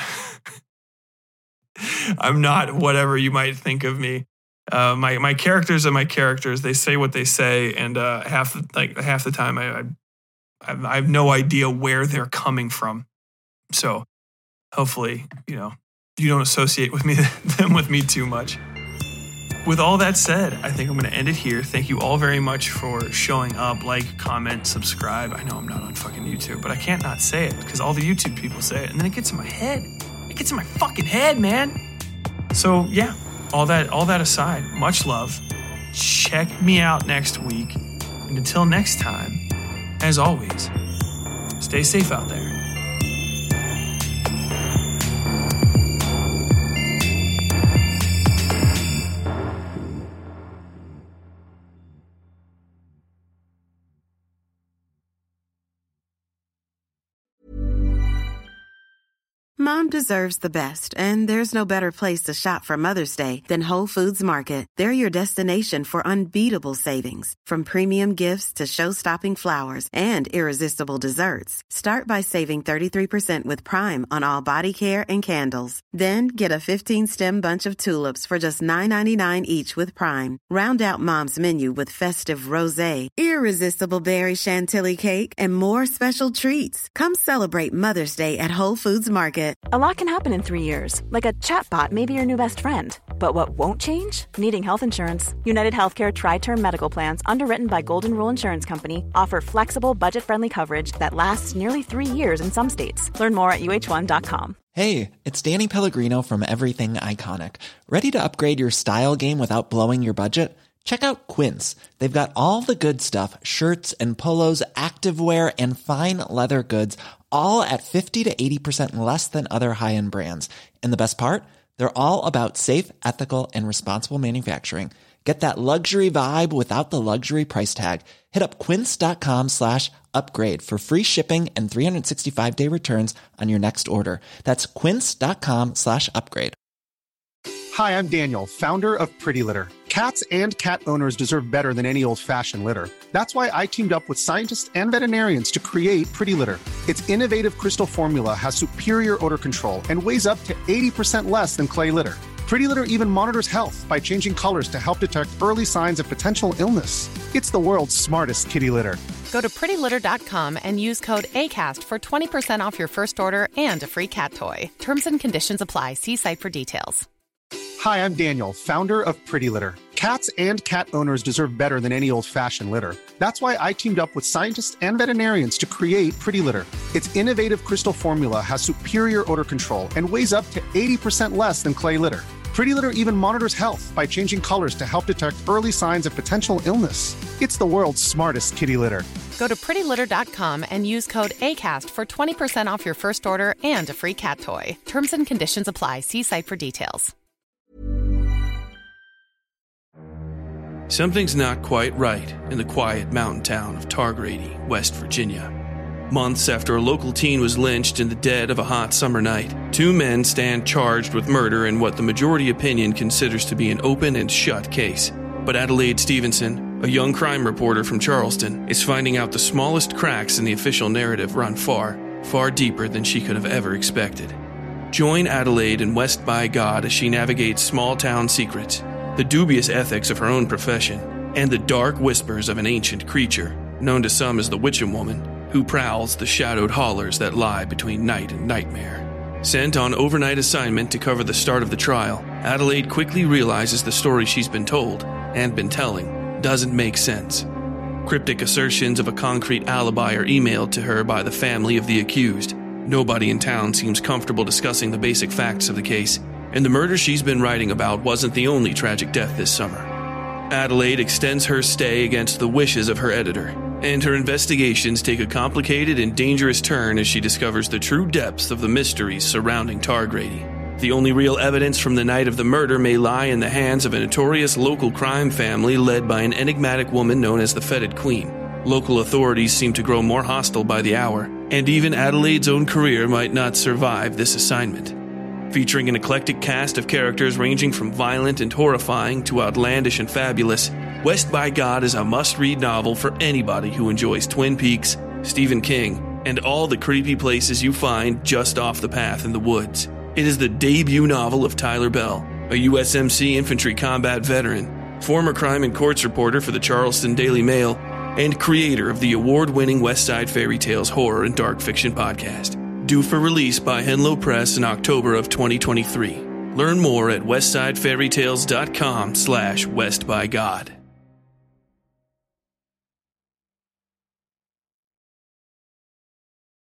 [SPEAKER 9] I'm not whatever you might think of me. My characters are my characters. They say what they say, and half the time I have no idea where they're coming from. So hopefully, you don't associate them with me too much. With all that said, I think I'm going to end it here. Thank you all very much for showing up. Like, comment, subscribe. I know I'm not on fucking YouTube, but I can't not say it because all the YouTube people say it, and then it gets in my head. It gets in my fucking head, man. So yeah. All that aside, much love. Check me out next week. And until next time, as always, stay safe out there.
[SPEAKER 2] Mom deserves the best, and there's no better place to shop for Mother's Day than Whole Foods Market. They're your destination for unbeatable savings, from premium gifts to show-stopping flowers and irresistible desserts. Start by saving 33% with Prime on all body care and candles. Then get a 15-stem bunch of tulips for just $9.99 each with Prime. Round out Mom's menu with festive rosé, irresistible berry chantilly cake, and more special treats. Come celebrate Mother's Day at Whole Foods Market.
[SPEAKER 4] A lot can happen in 3 years, like a chatbot may be your new best friend. But what won't change? Needing health insurance. United Healthcare Tri-Term Medical Plans, underwritten by Golden Rule Insurance Company, offer flexible, budget-friendly coverage that lasts nearly 3 years in some states. Learn more at uh1.com.
[SPEAKER 1] Hey, it's Danny Pellegrino from Everything Iconic. Ready to upgrade your style game without blowing your budget? Check out Quince. They've got all the good stuff, shirts and polos, activewear, and fine leather goods, all at 50 to 80% less than other high-end brands. And the best part? They're all about safe, ethical, and responsible manufacturing. Get that luxury vibe without the luxury price tag. Hit up quince.com/upgrade for free shipping and 365-day returns on your next order. That's quince.com/upgrade.
[SPEAKER 5] Hi, I'm Daniel, founder of Pretty Litter. Cats and cat owners deserve better than any old-fashioned litter. That's why I teamed up with scientists and veterinarians to create Pretty Litter. Its innovative crystal formula has superior odor control and weighs up to 80% less than clay litter. Pretty Litter even monitors health by changing colors to help detect early signs of potential illness. It's the world's smartest kitty litter.
[SPEAKER 6] Go to prettylitter.com and use code ACAST for 20% off your first order and a free cat toy. Terms and conditions apply. See site for details.
[SPEAKER 5] Hi, I'm Daniel, founder of Pretty Litter. Cats and cat owners deserve better than any old-fashioned litter. That's why I teamed up with scientists and veterinarians to create Pretty Litter. Its innovative crystal formula has superior odor control and weighs up to 80% less than clay litter. Pretty Litter even monitors health by changing colors to help detect early signs of potential illness. It's the world's smartest kitty litter.
[SPEAKER 6] Go to prettylitter.com and use code ACAST for 20% off your first order and a free cat toy. Terms and conditions apply. See site for details.
[SPEAKER 9] Something's not quite right in the quiet mountain town of Targrady, West Virginia. Months after a local teen was lynched in the dead of a hot summer night, two men stand charged with murder in what the majority opinion considers to be an open and shut case. But Adelaide Stevenson, a young crime reporter from Charleston, is finding out the smallest cracks in the official narrative run far, far deeper than she could have ever expected. Join Adelaide in West by God as she navigates small-town secrets, the dubious ethics of her own profession, and the dark whispers of an ancient creature, known to some as the Witcham Woman, who prowls the shadowed hollers that lie between night and nightmare. Sent on overnight assignment to cover the start of the trial, Adelaide quickly realizes the story she's been told, and been telling, doesn't make sense. Cryptic assertions of a concrete alibi are emailed to her by the family of the accused. Nobody in town seems comfortable discussing the basic facts of the case, and the murder she's been writing about wasn't the only tragic death this summer. Adelaide extends her stay against the wishes of her editor, and her investigations take a complicated and dangerous turn as she discovers the true depths of the mysteries surrounding Targrady. The only real evidence from the night of the murder may lie in the hands of a notorious local crime family led by an enigmatic woman known as the Fetid Queen. Local authorities seem to grow more hostile by the hour, and even Adelaide's own career might not survive this assignment. Featuring an eclectic cast of characters ranging from violent and horrifying to outlandish and fabulous, West by God is a must-read novel for anybody who enjoys Twin Peaks, Stephen King, and all the creepy places you find just off the path in the woods. It is the debut novel of Tyler Bell, a USMC infantry combat veteran, former crime and courts reporter for the Charleston Daily Mail, and creator of the award-winning West Side Fairy Tales horror and dark fiction podcast. Due for release by Henlow Press in October of 2023. Learn more at westsidefairytales.com/westbygod.